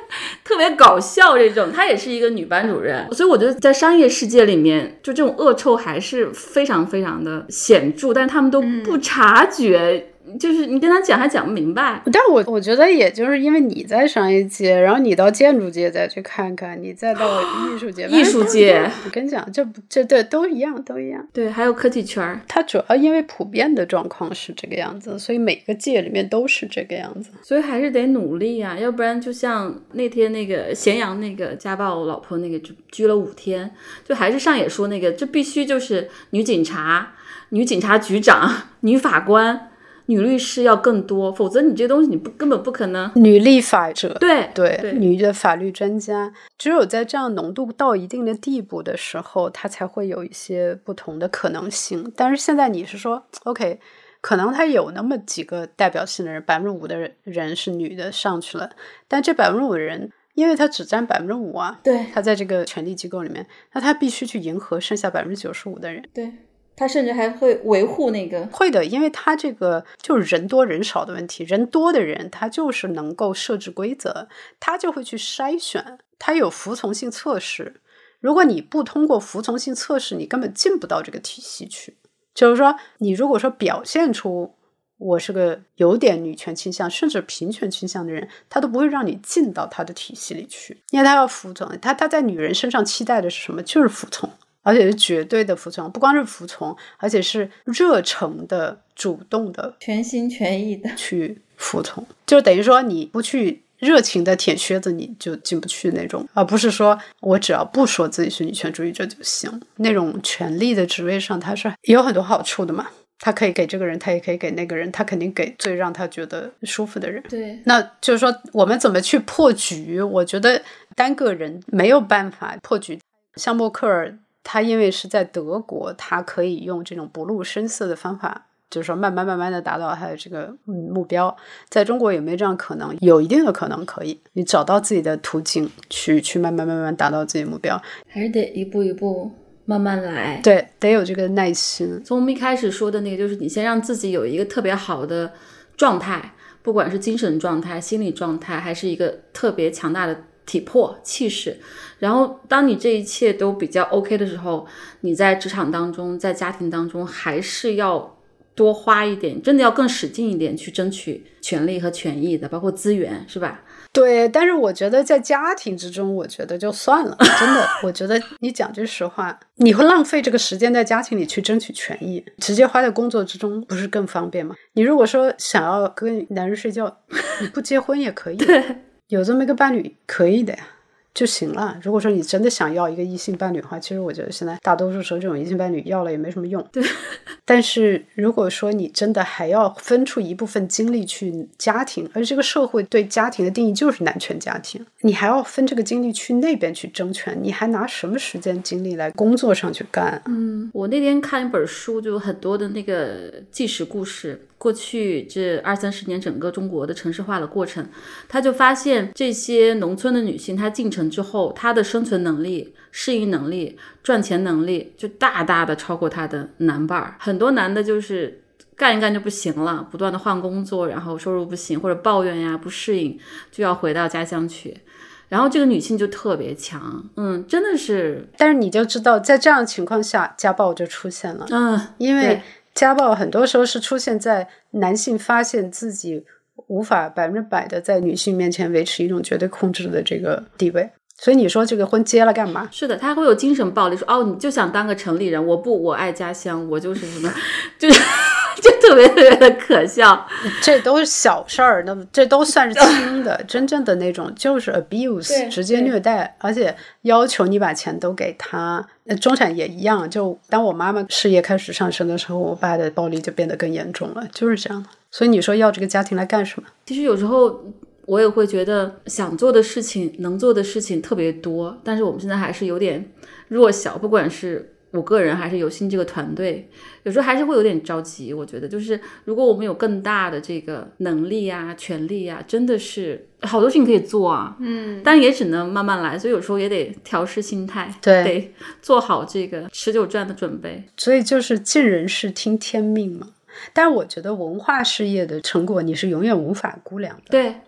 特别搞笑这种，她也是一个女班主任，所以我觉得在商业世界里面，就这种恶臭还是非常非常的显著，但是他们都不察觉。就是你跟他讲还讲不明白， 但我觉得也就是因为你在商业界，然后你到建筑界再去看看，你再到艺术界， 艺术界， 我跟你讲，这对都一样，都一样。 对，还有科技圈， 它主要因为普遍的状况是这个样子，所以每个界里面都是这个样子， 所以还是得努力啊，要不然就像那天那个咸阳那个家暴老婆那个拘了5天，就还是上野说那个，这必须就是女警察、女警察局长、女法官。女律师要更多，否则你这东西你根本不可能。 女立法者， 对， 女的法律专家，只有在这样浓度到一定的地步的时候，它才会有一些不同的可能性。但是现在你是说 OK， 可能他有那么几个代表性的人，5%的人是女的上去了，但这5%的人因为他只占5%啊， 对， 他在这个权力机构里面，那他必须去迎合剩下95%的人， 对，他甚至还会维护那个， 会的，因为他这个就是人多人少的问题，人多的人他就是能够设置规则，他就会去筛选，他有服从性测试，如果你不通过服从性测试，你根本进不到这个体系去。就是说你如果说表现出我是个有点女权倾向甚至平权倾向的人，他都不会让你进到他的体系里去，因为他要服从，他在女人身上期待的是什么？就是服从，而且是绝对的服从，不光是服从，而且是热诚的、主动的、 全心全意的去服从，就等于说你不去热情的舔靴子你就进不去那种，而不是说我只要不说自己是女权主义者就行。那种权力的职位上它是有很多好处的嘛，他可以给这个人，他也可以给那个人，他肯定给最让他觉得舒服的人。 对， 那就是说我们怎么去破局，我觉得单个人没有办法破局。像默克尔他因为是在德国，他可以用这种不露声色的方法，就是说慢慢的达到他的这个目标。在中国有没有这样可能？有一定的可能，可以你找到自己的途径去慢慢达到自己的目标， 还是得一步一步慢慢来。 对，得有这个耐心。 从我们一开始说的那个，就是你先让自己有一个特别好的状态，不管是精神状态、心理状态，还是一个特别强大的体魄气势，然后当你这一切都比较 OK 的时候，你在职场当中，在家庭当中还是要多花一点，真的要更使劲一点去争取权利和权益的，包括资源，是吧？ 对，但是我觉得在家庭之中，我觉得就算了，真的，我觉得你讲句实话，你会浪费这个时间在家庭里去争取权益，直接花在工作之中，不是更方便吗？你如果说想要跟男人睡觉，你不结婚也可以， 对， 有这么一个伴侣可以的呀，就行了。如果说你真的想要一个异性伴侣的话，其实我觉得现在大多数时候这种异性伴侣要了也没什么用。 对。 但是如果说你真的还要分出一部分精力去家庭，而这个社会对家庭的定义就是男权家庭，你还要分这个精力去那边去争权，你还拿什么时间精力来工作上去干？ 我那天看一本书，就很多的那个纪实故事，过去这20-30年整个中国的城市化的过程，他就发现这些农村的女性，她进城之后，她的生存能力、适应能力、赚钱能力就大大的超过她的男伴。很多男的就是干一干就不行了，不断的换工作，然后收入不行或者抱怨呀不适应，就要回到家乡去。然后这个女性就特别强，真的是。 但是你就知道在这样的情况下家暴就出现了，因为家暴很多时候是出现在男性发现自己无法100%的在女性面前维持一种绝对控制的这个地位，所以你说这个婚结了干嘛？ 是的，他会有精神暴力，说哦，你就想当个城里人，我不，我爱家乡，我就是什么，就是就特别特别的可笑。 这都是小事儿，那这都算是轻的，真正的那种就是 abuse， 直接虐待，而且要求你把钱都给他。中产也一样，就当我妈妈事业开始上升的时候，我爸的暴力就变得更严重了，就是这样的。所以你说要这个家庭来干什么？ 其实有时候我也会觉得想做的事情、能做的事情特别多，但是我们现在还是有点弱小，不管是我个人还是有心这个团队，有时候还是会有点着急。我觉得就是如果我们有更大的这个能力啊、权力啊，真的是好多事情可以做啊，但也只能慢慢来，所以有时候也得调试心态， 对， 得做好这个持久战的准备。 所以就是尽人事听天命嘛。但是我觉得文化事业的成果你是永远无法估量的， 对，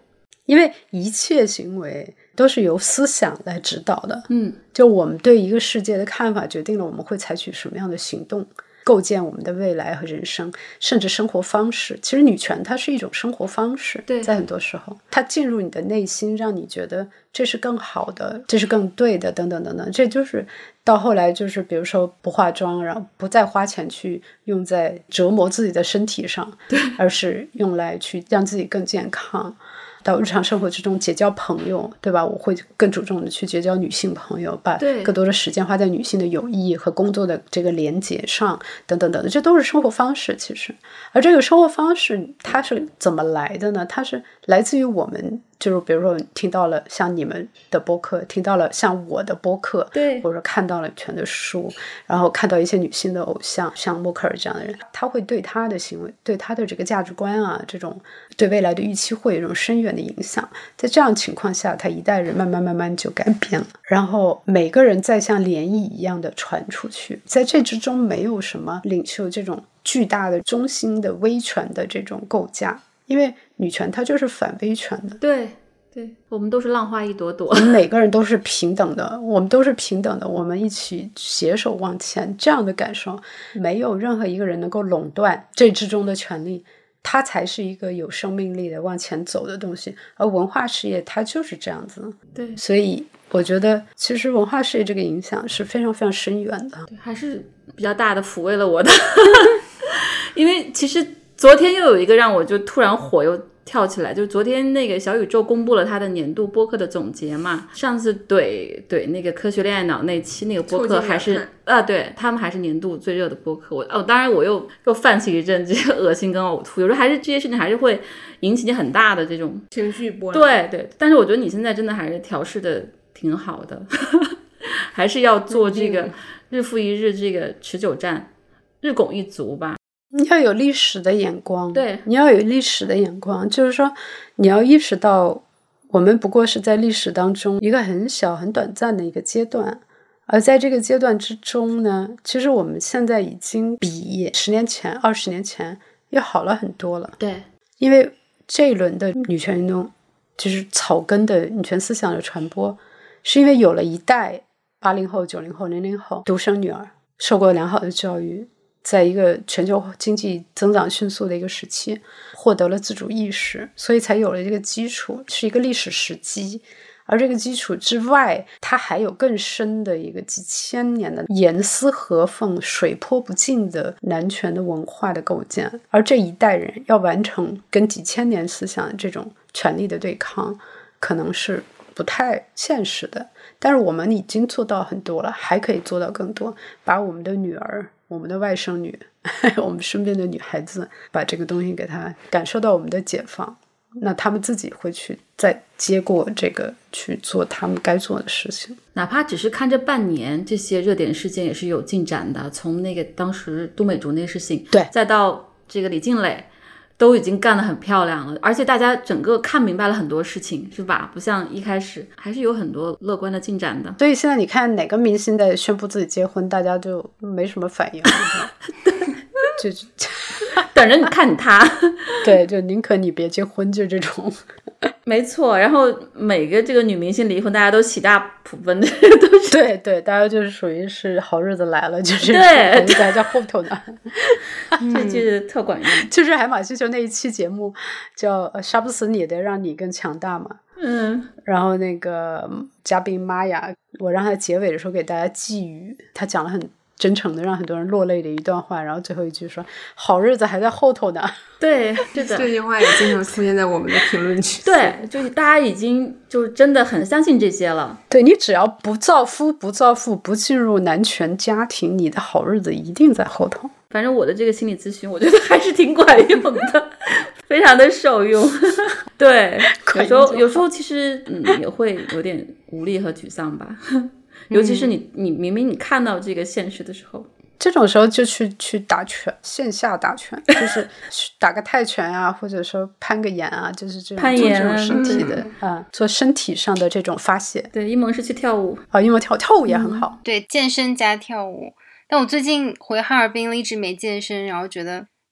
因为一切行为都是由思想来指导的。就我们对一个世界的看法决定了我们会采取什么样的行动，构建我们的未来和人生，甚至生活方式。其实女权它是一种生活方式， 对， 在很多时候它进入你的内心，让你觉得这是更好的，这是更对的，等等等等。这就是到后来就是比如说不化妆，然后不再花钱去用在折磨自己的身体上，而是用来去让自己更健康。到日常生活之中结交朋友，对吧？我会更主动的去结交女性朋友，把更多的时间花在女性的友谊和工作的这个连结上，等等等等，这都是生活方式。其实，而这个生活方式它是怎么来的呢？它是来自于我们，就是比如说听到了像你们的播客，听到了像我的播客， 对， 或者看到了全的书，然后看到一些女性的偶像，像默克尔这样的人，他会对他的行为，对他的这个价值观啊，这种对未来的预期会有一种深远的影响。在这样情况下，他一代人慢慢就改变了，然后每个人再像涟漪一样的传出去。在这之中没有什么领袖这种巨大的中心的威权的这种构架，因为女权它就是反威权的。 对，我们都是浪花一朵朵， 我们每个人都是平等的，我们都是平等的，我们一起携手往前，这样的感受没有任何一个人能够垄断这之中的权利，它才是一个有生命力的往前走的东西。而文化事业它就是这样子。 对， 所以我觉得其实文化事业这个影响是非常非常深远的， 对，还是比较大的抚慰了我的因为其实昨天又有一个让我就突然火又跳起来，就是昨天那个小宇宙公布了他的年度播客的总结嘛，上次怼那个科学恋爱脑那期那个播客还是对，他们还是年度最热的播客。当然我又泛起一阵这个恶心跟呕吐，有时候还是这些事情还是会引起你很大的这种情绪波澜。 对，但是我觉得你现在真的还是调试的挺好的还是要做这个日复一日这个持久战，日拱一卒吧。 你要有历史的眼光， 对， 你要有历史的眼光，就是说你要意识到我们不过是在历史当中一个很小很短暂的一个阶段，而在这个阶段之中呢，其实我们现在已经比10年前20年前要好了很多了。 对， 因为这一轮的女权运动就是草根的女权思想的传播，是因为有了一代80后90后00后独生女儿受过良好的教育，在一个全球经济增长迅速的一个时期获得了自主意识，所以才有了这个基础，是一个历史时机。而这个基础之外，它还有更深的一个几千年的严丝合缝水泼不尽的男权的文化的构建，而这一代人要完成跟几千年思想的这种权力的对抗，可能是不太现实的。但是我们已经做到很多了，还可以做到更多，把我们的女儿，我们的外甥女我们身边的女孩子，把这个东西给她感受到我们的解放，那他们自己会去再接过这个去做他们该做的事情。 哪怕只是看这半年，这些热点事件也是有进展的，从那个当时都美竹那事情， 对， 再到这个李静蕾都已经干得很漂亮了，而且大家整个看明白了很多事情，是吧？不像一开始，还是有很多乐观的进展的。 所以现在你看哪个明星在宣布自己结婚，大家就没什么反应就等着你看他对，就宁可你别结婚，就这种没错。然后每个这个女明星离婚，大家都喜大普奔的都是对，大家就是属于是好日子来了，就是对在家后头呢这就是特管用就是海马星球那一期节目叫杀不死你的让你更强大嘛。然后那个嘉宾玛雅，我让他结尾的时候给大家寄语，他讲了很真诚的让很多人落泪的一段话，然后最后一句说好日子还在后头呢。 对，是的， 这句话也经常出现在我们的评论区。 对，就是大家已经就是真的很相信这些了。 对，你只要不造夫不造父不进入男权家庭，你的好日子一定在后头。 反正我的这个心理咨询我觉得还是挺管用的非常的受用对，有时候其实也会有点无力和沮丧吧尤其是你明明你看到这个现实的时候， 这种时候就去打拳，线下打拳，就是打个泰拳啊，或者说攀个岩啊，就是这种攀岩做这种身体的做身体上的这种发泄。 对，一萌是去跳舞因为跳舞也很好。 对，健身加跳舞。但我最近回哈尔滨了，一直没健身，然后觉得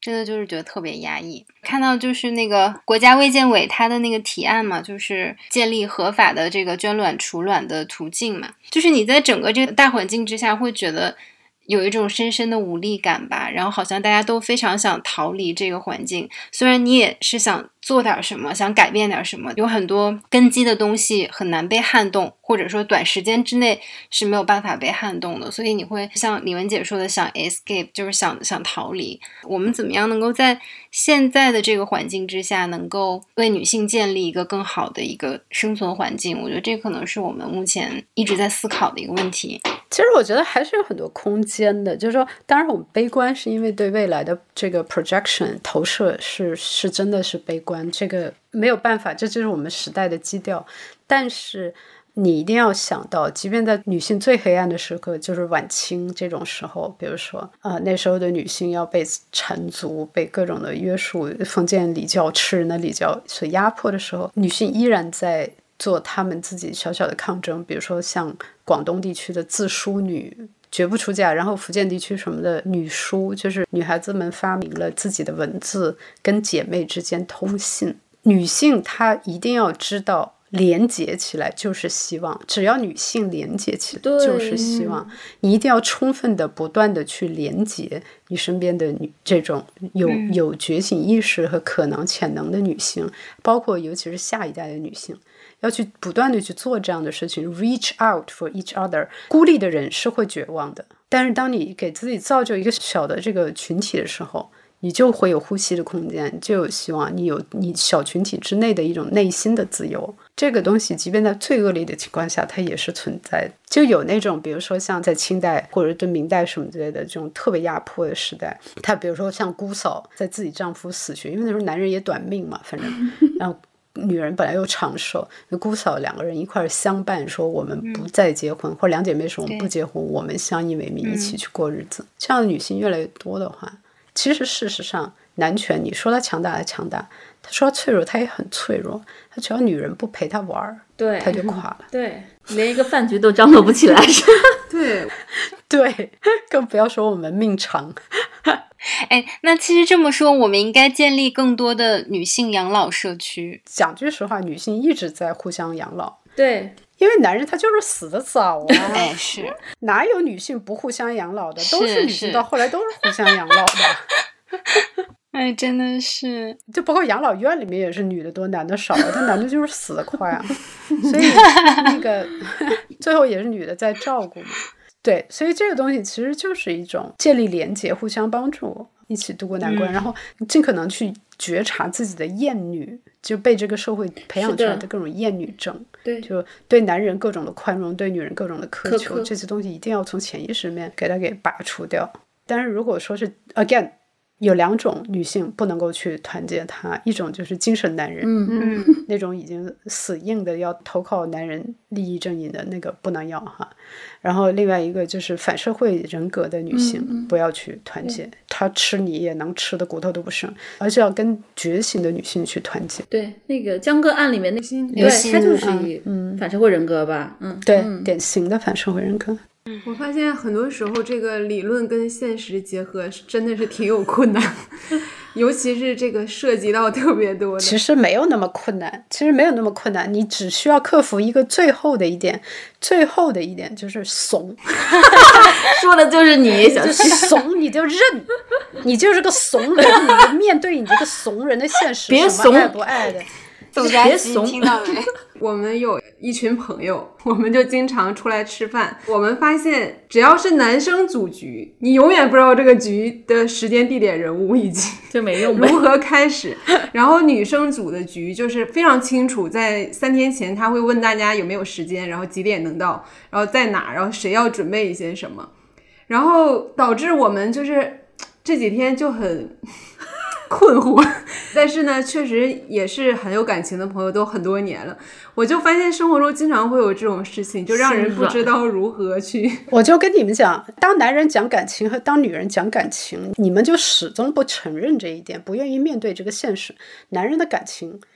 真的就是觉得特别压抑。看到就是那个国家卫健委它的那个提案嘛，就是建立合法的这个捐卵储卵的途径嘛，就是你在整个这个大环境之下会觉得有一种深深的无力感吧，然后好像大家都非常想逃离这个环境，虽然你也是想做点什么，想改变点什么，有很多根基的东西很难被撼动，或者说短时间之内是没有办法被撼动的，所以你会像李文姐说的想 escape， 就是想逃离。我们怎么样能够在现在的这个环境之下能够为女性建立一个更好的一个生存环境，我觉得这可能是我们目前一直在思考的一个问题。 其实我觉得还是有很多空间的，就是说当然我们悲观是因为对未来的这个 projection 投射是真的是悲观，这个没有办法，这就是我们时代的基调。但是你一定要想到，即便在女性最黑暗的时刻，就是晚清这种时候，比如说那时候的女性要被缠足，被各种的约束，封建礼教、吃人的礼教所压迫的时候，女性依然在做她们自己小小的抗争。比如说像广东地区的自梳女绝不出嫁，然后福建地区什么的女书，就是女孩子们发明了自己的文字，跟姐妹之间通信。女性她一定要知道连结起来就是希望，只要女性连结起来就是希望。你一定要充分的不断的去连结你身边的这种有觉醒意识和可能潜能的女性，包括尤其是下一代的女性，要去不断的去做这样的事情， reach out for each other。 孤立的人是会绝望的，但是当你给自己造就一个小的这个群体的时候，你就会有呼吸的空间，就有希望，你有你小群体之内的一种内心的自由。这个东西即便在最恶劣的情况下它也是存在的。就有那种比如说像在清代或者对明代什么之类的这种特别压迫的时代，他比如说像姑嫂在自己丈夫死去，因为那时候男人也短命嘛，反正然后女人本来又长寿，姑嫂两个人一块相伴，说我们不再结婚，或者两姐妹说我们不结婚，我们相依为命一起去过日子。这样的女性越来越多的话，其实事实上男权你说他强大他强大，他说他脆弱他也很脆弱，他只要女人不陪他玩，对，他就垮了。 对，连一个饭局都张罗不起来。 对对，更不要说我们命长。 哎，那其实这么说，我们应该建立更多的女性养老社区。 讲句实话，女性一直在互相养老。 对， 因为男人他就是死得早啊。 哎，是哪有女性不互相养老的？都是女性到后来都是互相养老的。 哎，真的是， 就包括养老院里面也是女的多男的少，但男的就是死得快啊。所以那个最后也是女的在照顾嘛。对，所以这个东西其实就是一种建立连结，互相帮助，一起度过难关，然后尽可能去觉察自己的厌女，就被这个社会培养出来的各种厌女症。对，就对男人各种的宽容，对女人各种的苛求，这些东西一定要从潜意识里面给它给拔除掉。但是如果说是 again，有两种女性不能够去团结她，一种就是精神男人，那种已经死硬的要投靠男人利益阵营的那个不能要哈。然后另外一个就是反社会人格的女性，不要去团结，她吃你也能吃的骨头都不剩，而是要跟觉醒的女性去团结。 对，那个江歌案里面那对，她就是一反社会人格吧， 对，典型的反社会人格。 我发现很多时候这个理论跟现实结合真的是挺有困难，尤其是这个涉及到特别多的。 其实没有那么困难，你只需要克服一个最后的一点就是怂。 说的就是你，小就是怂，你就认，你就是个怂人，你就面对你这个怂人的现实， 别怂， 什么爱不爱的。 别怂，听到没？ 我们有一群朋友，我们就经常出来吃饭。我们发现，只要是男生组局，你永远不知道这个局的时间、地点、人物以及就没用如何开始。然后女生组的局就是非常清楚，在3天前他会问大家有没有时间，然后几点能到，然后在哪，然后谁要准备一些什么，然后导致我们就是这几天就很困惑，但是呢确实也是很有感情的朋友，都很多年了。我就发现生活中经常会有这种事情，就让人不知道如何去。 我就跟你们讲，当男人讲感情和当女人讲感情，你们就始终不承认这一点，不愿意面对这个现实。男人的感情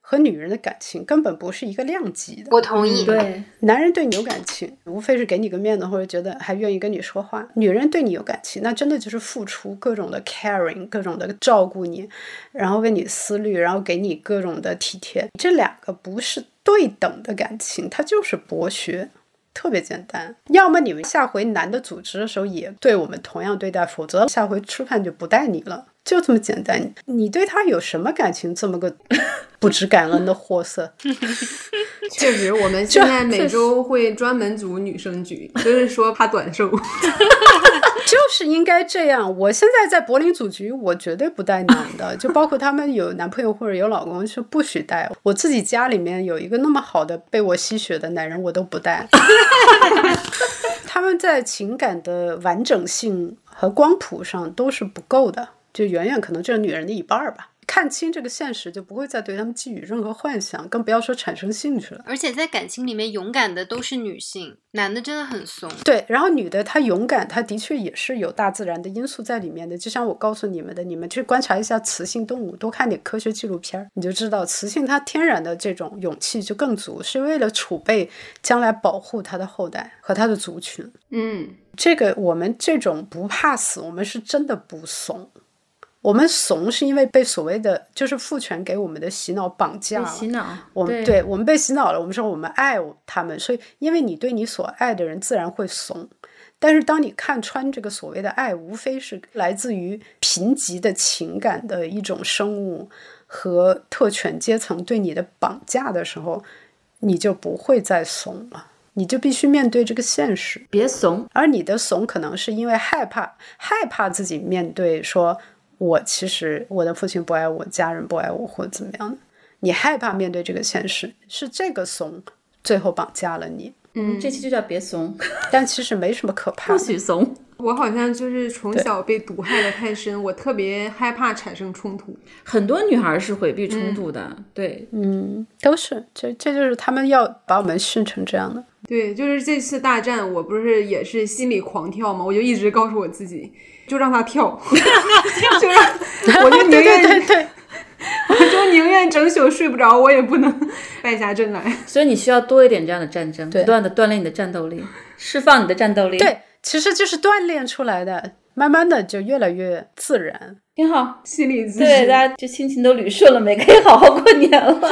和女人的感情根本不是一个量级的。 我同意。 对， 男人对你有感情，无非是给你个面子，或者觉得还愿意跟你说话。女人对你有感情，那真的就是付出各种的 caring， 各种的照顾你，然后为你思虑，然后给你各种的体贴。这两个不是对等的感情，它就是剥削。特别简单，要么你们下回男的组织的时候也对我们同样对待，否则下回吃饭就不带你了，就这么简单。你对他有什么感情，这么个不知感恩的货色？ 确实，我们现在每周会专门组女生局，就是说怕短寿。 就是应该这样。我现在在柏林组局，我绝对不带男的，就包括他们有男朋友或者有老公是不许带。我自己家里面有一个那么好的被我吸血的男人，我都不带。他们在情感的完整性和光谱上都是不够的，就远远可能就是女人的一半吧。看清这个现实，就不会再对他们寄予任何幻想，更不要说产生兴趣了。 而且在感情里面，勇敢的都是女性，男的真的很怂。 对，然后女的她勇敢，她的确也是有大自然的因素在里面的。就像我告诉你们的，你们去观察一下雌性动物，多看点科学纪录片，你就知道雌性它天然的这种勇气就更足，是为了储备将来保护它的后代和它的族群。这个我们这种不怕死，我们是真的不怂。我们怂是因为被所谓的就是父权给我们的洗脑绑架了， 洗脑， 对，我们被洗脑了。我们说我们爱他们，所以因为你对你所爱的人自然会怂。但是当你看穿这个所谓的爱无非是来自于贫瘠的情感的一种生物和特权阶层对你的绑架的时候，你就不会再怂了，你就必须面对这个现实， 别怂。 而你的怂可能是因为害怕自己面对说其实我的父亲不爱我，家人不爱我，或者怎么样的，你害怕面对这个现实，是这个怂最后绑架了你。 这期就叫别怂， 但其实没什么可怕的， 不许怂。 我好像就是从小被毒害的太深，我特别害怕产生冲突。 很多女孩是回避冲突的，对， 都是这就是他们要把我们训成这样的。 对，就是这次大战，我不是也是心里狂跳吗？我就一直告诉我自己，就让他跳，就让我就宁愿对， 我就宁愿整宿睡不着，我也不能败下阵来。 所以你需要多一点这样的战争，不断的锻炼你的战斗力，释放你的战斗力。 对，其实就是锻炼出来的，慢慢的就越来越自然， 挺好。 心理咨询， 对，大家就心情都捋顺了没？可以好好过年了。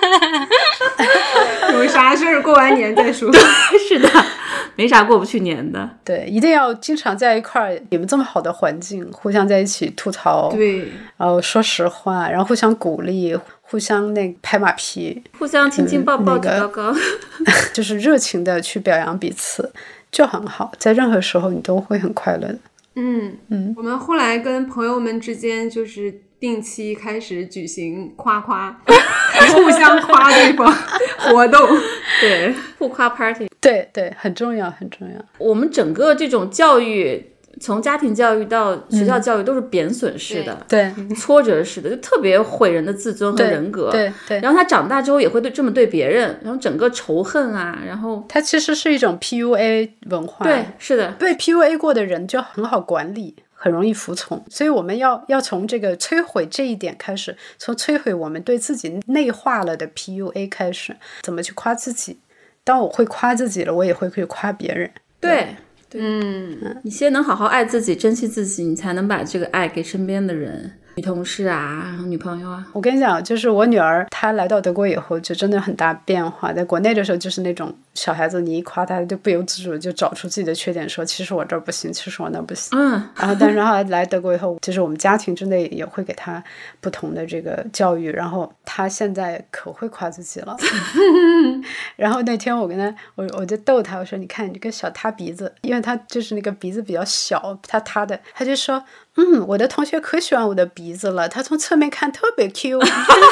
有啥事儿过完年再说。 是的，没啥过不去年的。 对，一定要经常在一块儿，你们这么好的环境，互相在一起吐槽， 对， 然后说实话，然后互相鼓励，互相拍马屁， 互相亲亲抱抱举高高， 就是热情的去表扬彼此，就很好。在任何时候你都会很快乐的。 我们后来跟朋友们之间就是定期开始举行夸互相夸对方活动， 对，互夸 party， 对，很重要，很重要。 我们整个这种教育，从家庭教育到学校教育都是贬损式的， 对， 挫折式的，就特别毁人的自尊和人格。 对， 然后他长大之后也会这么对别人，然后整个仇恨啊，然后它其实是一种 PUA 文化。 对，是的， 被 PUA 过的人就很好管理，很容易服从。所以我们要从这个摧毁这一点开始，从摧毁我们对自己内化了的 PUA 开始，怎么去夸自己。当我会夸自己了，我也会去夸别人。 对，你先能好好爱自己，珍惜自己，你才能把这个爱给身边的人，女同事啊，女朋友啊。 我跟你讲，就是我女儿她来到德国以后就真的很大变化。在国内的时候就是那种小孩子，你一夸她就不由自主就找出自己的缺点，说其实我这儿不行，其实我那儿不行。然后但是后来来德国以后，就是我们家庭之内也会给她不同的这个教育，然后她现在可会夸自己了。然后那天我跟她我就逗她，我说你看你这个小塌鼻子，因为她就是那个鼻子比较小，塌的，她就说我的同学可喜欢我的鼻子了，他从侧面看特别 Q。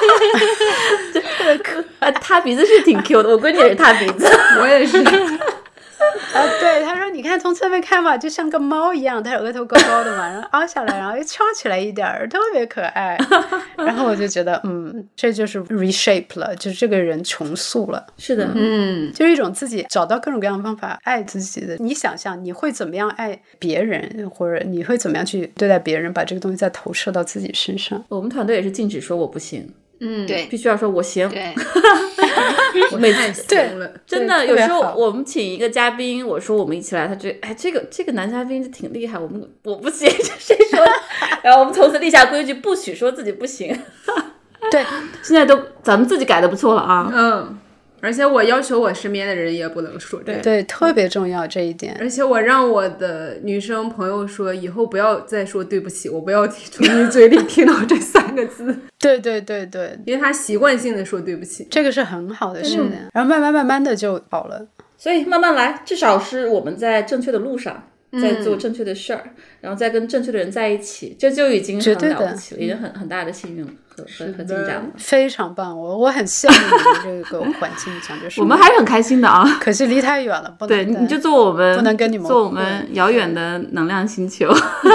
他鼻子是挺 Q 的，我闺女也是他鼻子。 我也是。 对，他说你看从侧面看嘛，就像个猫一样，他额头高高的嘛，然后凹下来，然后又翘起来一点儿，特别可爱。然后我就觉得这就是 reshape 了，就是这个人重塑了。 是的， 就是一种自己找到各种各样的方法爱自己的。你想象你会怎么样爱别人，或者你会怎么样去对待别人，把这个东西再投射到自己身上。 我们团队也是禁止说我不行， 对， 必须要说我行。 对， 我太行了， 真的， 对有时候特别好我们请一个嘉宾，我说我们一起来，他觉得哎，这个男嘉宾就挺厉害，我不行，谁说的？然后我们从此立下规矩，不许说自己不行。 对， 现在都咱们自己改的不错了啊。 而且我要求我身边的人也不能说这个。 对，特别重要这一点。 而且我让我的女生朋友说，以后不要再说对不起，我不要从你嘴里听到这3个字。 对对对对， 因为他习惯性的说对不起， 这个是很好的事情。然后慢慢的就好了。 所以慢慢来，至少是我们在正确的路上。在做正确的事儿，然后再跟正确的人在一起，这就已经很了不起了，已经很大的幸运了和进展了， 非常棒。我很羡慕你们这个环境，讲就是我们还是很开心的啊。 可惜离太远了，不能。 对，你就做我们不能跟你们做我们遥远的能量星球。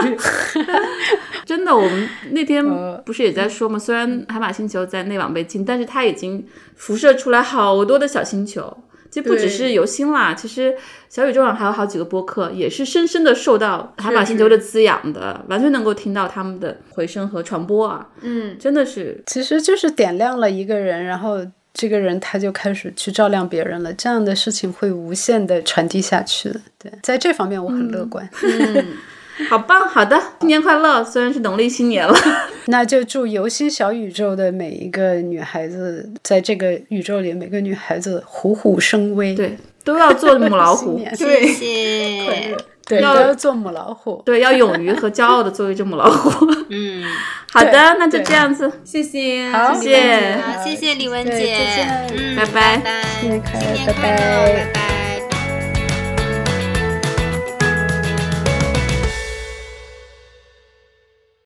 真的，我们那天不是也在说吗？虽然海马星球在内网被禁，但是它已经辐射出来好多的小星球。其实不只是游星啦，其实小宇宙上还有好几个播客也是深深的受到海马星球的滋养的，完全能够听到他们的回声和传播啊。真的是， 其实就是点亮了一个人，然后这个人他就开始去照亮别人了，这样的事情会无限的传递下去的。对，在这方面我很乐观。 好棒，好的，新年快乐！虽然是农历新年了， 那就祝游星小宇宙的每一个女孩子，在这个宇宙里，每个女孩子虎虎生威。 对，都要做母老虎。 谢谢。 对，都要做母老虎。 对，要勇于和骄傲的作为一只母老虎。好的，那就这样子， 谢谢， 谢谢， 好，谢谢李文姐， 拜拜， 新年快乐，拜拜拜。